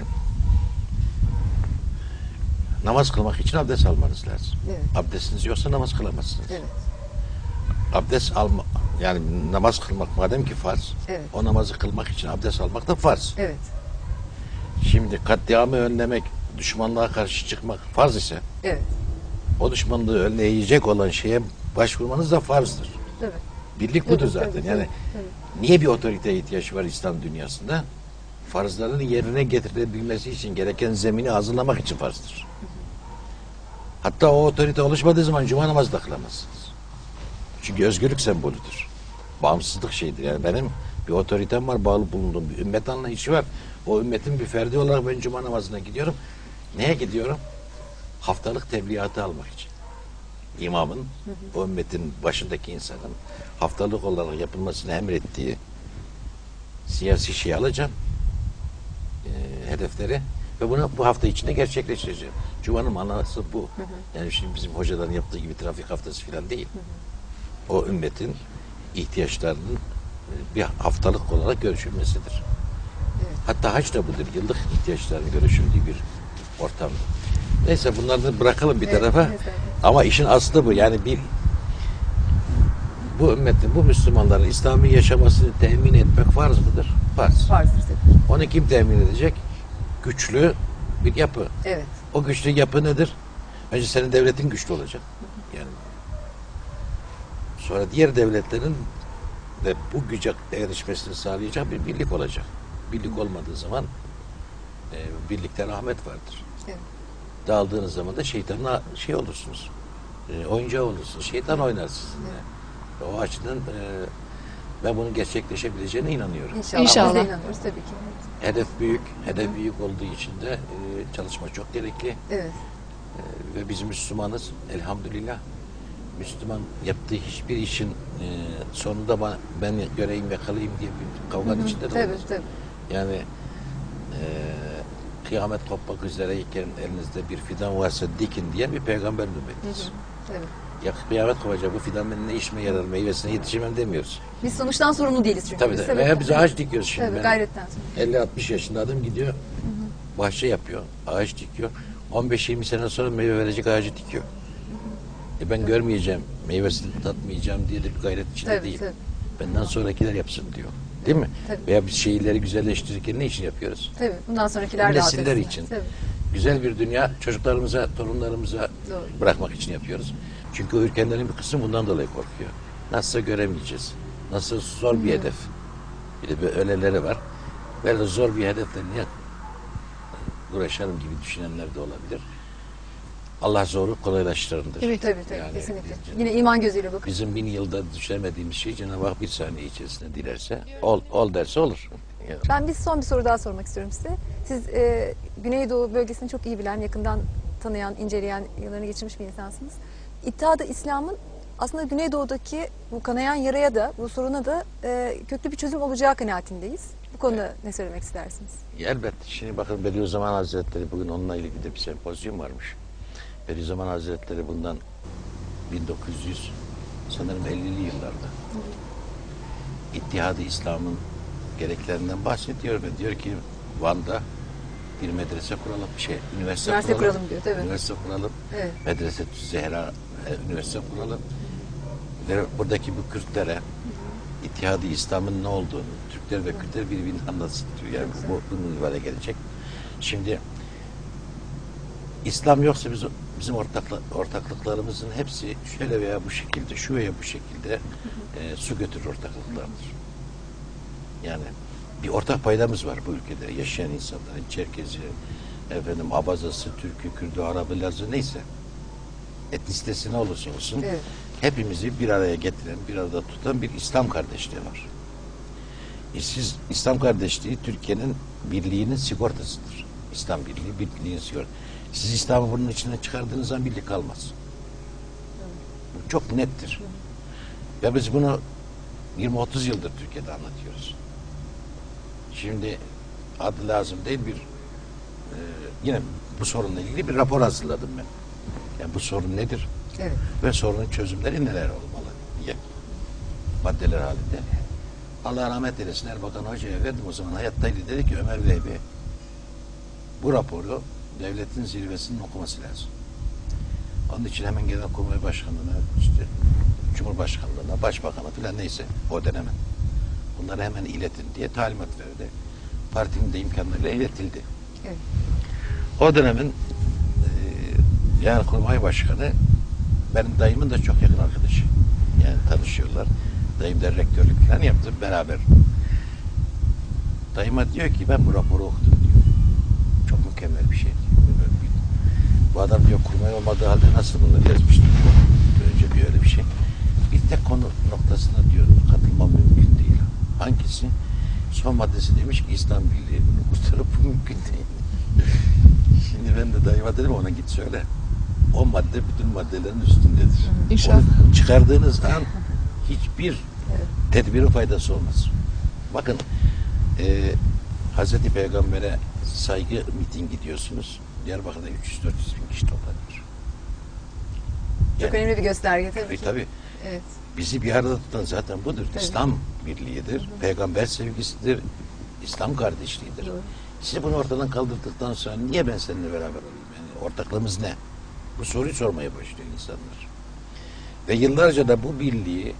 namaz kılmak için abdest almanız lazım. Evet. Abdestiniz yoksa namaz kılamazsınız. Evet. Abdest alma, yani namaz kılmak madem ki farz, Evet. o namazı kılmak için abdest almak da farz. Evet. Şimdi katliamı önlemek, düşmanlığa karşı çıkmak farz ise, Evet. o düşmanlığı önleyecek olan şeye başvurmanız da farzdır. Tabii. Birlik budur Tabii, zaten. tabii, Yani tabii. niye bir otoriteye ihtiyaç var İslam dünyasında? Farzların yerine getirilebilmesi için gereken zemini hazırlamak için farzdır. Hatta o otorite oluşmadığı zaman cuma namazı da kılamazsınız. Çünkü özgürlük sembolüdür. Bağımsızlık şeyidir. Yani benim bir otoritem var, bağlı bulunduğum bir ümmet anlayışı var. O ümmetin bir ferdi olarak ben cuma namazına gidiyorum. Neye gidiyorum? Haftalık tebliğatı almak için. İmamın, o ümmetin başındaki insanın haftalık olarak yapılmasını emrettiği siyasi şeyi alacağım. Hedefleri ve bunu bu hafta içinde gerçekleştireceğim. Cuma'nın manası bu. Yani şimdi bizim hocaların yaptığı gibi trafik haftası falan değil. O ümmetin ihtiyaçlarının bir haftalık olarak görüşülmesidir. Evet. Hatta hac da budur. Yıllık ihtiyaçların görüşüldüğü bir ortam. Neyse bunları da bırakalım bir tarafa. Evet. Ama işin aslı bu. Yani bu ümmetin, bu Müslümanların İslami yaşamasını temin etmek farz mıdır? Farz. Farzdır tabii. Onu kim temin edecek? Güçlü bir yapı. Evet. O güçlü yapı nedir? Önce senin devletin güçlü olacak. Yani sonra diğer devletlerin de bu güce erişmesini sağlayacak bir birlik olacak. Birlik olmadığı zaman birlikte rahmet vardır. Evet. Dağıldığınız zaman da şeytanla olursunuz. Oyuncağı olursunuz. Şeytan oynar sizinle. O açıdan ben bunun gerçekleşebileceğine inanıyorum. İnşallah. İnşallah. Biz de inanıyoruz tabii ki. Hedef büyük. Hedef büyük olduğu için de çalışma çok gerekli. Evet. Ve biz Müslümanız. Elhamdülillah. Müslüman yaptığı hiçbir işin sonunda ben göreyim ve kalayım diye bir kavganın içinde de Tabii olmaz. tabii. Yani kıyamet kopmak üzereyken elinizde bir fidan varsa dikin diye bir peygamber nübüvvetidir. Tabii. Ya kıyamet kopacak bu fidan benim ne işime yarar, meyvesine yetişemem demiyoruz. Biz sonuçtan sorumlu değiliz çünkü. Tabii Biz tabii. Veya biz ağaç dikiyoruz şimdi. Tabii Ben gayretten sonra. 50-60 yaşında adam gidiyor, bahçe yapıyor, ağaç dikiyor. 15-20 sene sonra meyve verecek ağacı dikiyor. Ben görmeyeceğim, meyvesini tatmayacağım diye de bir gayret içinde Tabii, değil. tabii. Benden sonrakiler yapsın diyor. Değil mi? Tabii. Veya biz şehirleri güzelleştirirken ne için yapıyoruz? Tabii. Bundan sonrakiler Bu de nesiller alacak. için. Tabii. Güzel bir dünya çocuklarımıza, torunlarımıza Doğru. bırakmak için yapıyoruz. Çünkü o ülkelerin bir kısmı bundan dolayı korkuyor. Nasılsa göremeyeceğiz. Nasıl zor bir hedef. Bir de böyle öyleleri var. Böyle zor bir hedefle niye uğraşalım gibi düşünenler de olabilir. Allah zoru kolaylaştırındır. Evet. Tabii tabii. Yani Kesinlikle. biz- Yine iman gözüyle bakın. Bizim 1000 yılda düşüremediğimiz şey Cenab-ı Hak bir saniye içerisinde dilerse, ol derse olur. Yani Ben son bir soru daha sormak istiyorum size. Siz Güneydoğu bölgesini çok iyi bilen, yakından tanıyan, inceleyen, yıllarını geçirmiş bir insansınız. İttihat-ı İslam'ın aslında Güneydoğu'daki bu kanayan yaraya da, bu soruna da köklü bir çözüm olacağı kanaatindeyiz. Bu konuda ne söylemek istersiniz? elbette. Şimdi bakın Bediüzzaman Hazretleri bugün onunla ilgili de bir sempozyum varmış. Bediüzzaman Hazretleri bundan 1900 sanırım 50'li yıllarda İttihad-ı İslam'ın gereklerinden bahsediyor ve diyor ki Van'da bir medrese kuralım, üniversite kuralım diyor, tabii. Üniversite kuralım. Evet. Medrese-tü Zehra üniversite kuralım. Ve buradaki bu Kürtlere İttihad-ı İslam'ın ne olduğunu, Türkler ve Kürtler birbirini anlatsın diyor. Yani bunun ifade gelecek. Şimdi İslam yoksa bizim ortaklıklarımızın hepsi şöyle veya bu şekilde, şu veya bu şekilde su götürür ortaklıklardır. Yani bir ortak paydamız var bu ülkede yaşayan insanların, Çerkezi, Abazası, Türkü, Kürdü, Arabı, Lazı neyse etnisitesi ne olursa olsun Evet. hepimizi bir araya getiren, bir arada tutan bir İslam kardeşliği var. Siz İslam kardeşliği Türkiye'nin birliğinin sigortasıdır. İslam birliği, birliğin sigortası. Siz İslam'ı bunun içinden çıkardığınız zaman birlik kalmaz. Bu çok nettir. Ve biz bunu 20-30 yıldır Türkiye'de anlatıyoruz. Şimdi adı lazım değil yine bu sorunla ilgili bir rapor hazırladım ben. Yani bu sorun nedir? Evet. Ve sorunun çözümleri neler olmalı diye maddeler halinde. Allah rahmet eylesin Erbakan Hoca'ya verdim o zaman hayattaydı. Dedi ki Ömer Bey bu raporu devletin zirvesinin okuması lazım. Onun için hemen Genelkurmay Başkanlığı'na, Cumhurbaşkanlığı'na, Başbakan'a filan neyse o dönemin. Bunları hemen iletin diye talimat verdi. Partinin de imkanlarıyla iletildi. Evet. O dönemin Genelkurmay Başkanı benim dayımın da çok yakın arkadaşı. Yani tanışıyorlar. Dayım da rektörlük falan yaptı beraber. Dayıma diyor ki ben bu raporu okudum diyor. Çok mükemmel bir şey diyor. Bu adam diyor kurmay olmadığı halde nasıl bunları yazmıştır diyor. Önce bir öyle bir şey. Bir tek konu noktasına diyor katılmam mümkün değil. Hangisi? Son maddesi demiş ki İslam Birliği bunu kurtarıp bu mümkün değil. Şimdi ben de dayıma dedim ona git söyle. O madde bütün maddelerin üstündedir. İnşallah. Onu çıkardığınız an hiçbir tedbiri faydası olmaz. Bakın Hazreti Peygamber'e saygı mitingi diyorsunuz. Diyarbakır'da 300-400 bin kişi toplanıyor. Çok önemli bir gösterge tabii ki. Tabii. Evet. Bizi bir arada tutan zaten budur. Tabii. İslam birliğidir. Peygamber sevgisidir. İslam kardeşliğidir. Doğru. Siz bunu ortadan kaldırdıktan sonra niye ben seninle beraber olayım? Yani ortaklığımız ne? Bu soruyu sormaya başlıyor insanlar. Ve yıllarca da bu birliği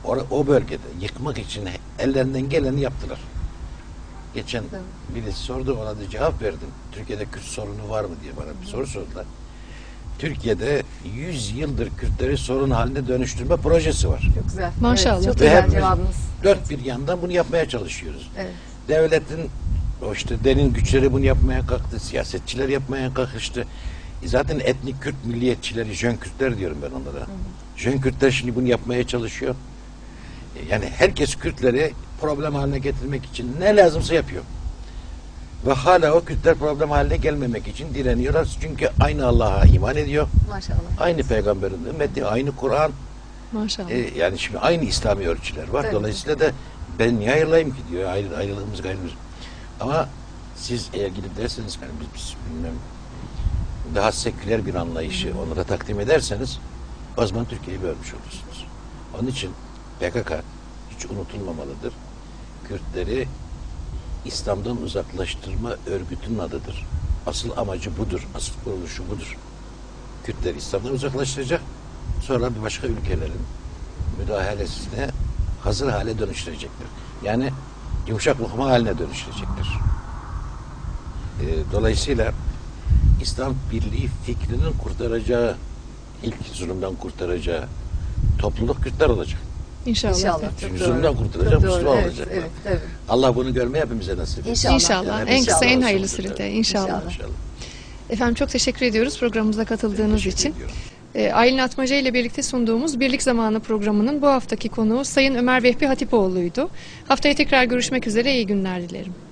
o bölgede yıkmak için ellerinden geleni yaptılar. Geçen birisi sordu, ona da cevap verdim. Türkiye'de Kürt sorunu var mı diye bana bir soru sordular. Türkiye'de 100 yıldır Kürtleri sorun haline dönüştürme projesi var. Çok güzel. Maşallah. Evet, çok Ve güzel hepimiz cevabınız. dört bir yandan bunu yapmaya çalışıyoruz. Evet. Devletin o işte derin güçleri bunu yapmaya kalktı, siyasetçiler yapmaya kalkıştı. Zaten etnik Kürt milliyetçileri, Jön Kürtler diyorum ben onlara. Jön Kürtler şimdi bunu yapmaya çalışıyor. Yani herkes Kürtleri problem haline getirmek için ne lazımsa yapıyor. Ve hala o Kürtler problem haline gelmemek için direniyorlar. Çünkü aynı Allah'a iman ediyor. Maşallah. Aynı peygamberin ümmeti, aynı Kur'an. Maşallah. Yani şimdi aynı İslami ölçüler var. Evet. Dolayısıyla da ben niye ayrılayım ki diyor. Ayrılığımız gayrımız. Ama siz eğer gidip derseniz yani biz bilmem daha seküler bir anlayışı onlara takdim ederseniz o zaman Türkiye'yi bölmüş olursunuz. Onun için PKK hiç unutulmamalıdır. Kürtleri İslam'dan uzaklaştırma örgütünün adıdır. Asıl amacı budur. Asıl kuruluşu budur. Kürtleri İslam'dan uzaklaştıracak. Sonra bir başka ülkelerin müdahalesine hazır hale dönüştürecektir. Yani yumuşak lokma haline dönüştürecektir. Dolayısıyla İslam Birliği fikrinin kurtaracağı, ilk zulümden kurtaracağı topluluk Kürtler olacak. İnşallah. İnşallah. Çünkü Çok zulümden doğru. kurtulacak, Çok doğru. Müslüman Evet, olacaklar. evet, evet. Allah bunu görmeyi hepimize nasip etsin. İnşallah. İnşallah. Yani En hepimiz kısa en Allah'ın hayırlı sınırında. sürede. İnşallah. İnşallah. Efendim çok teşekkür ediyoruz programımıza katıldığınız Teşekkür için. ediyorum. Aylin Atmaca ile birlikte sunduğumuz Birlik Zamanı programının bu haftaki konuğu Sayın Ömer Vehbi Hatipoğlu'ydu. Haftaya tekrar görüşmek üzere, iyi günler dilerim.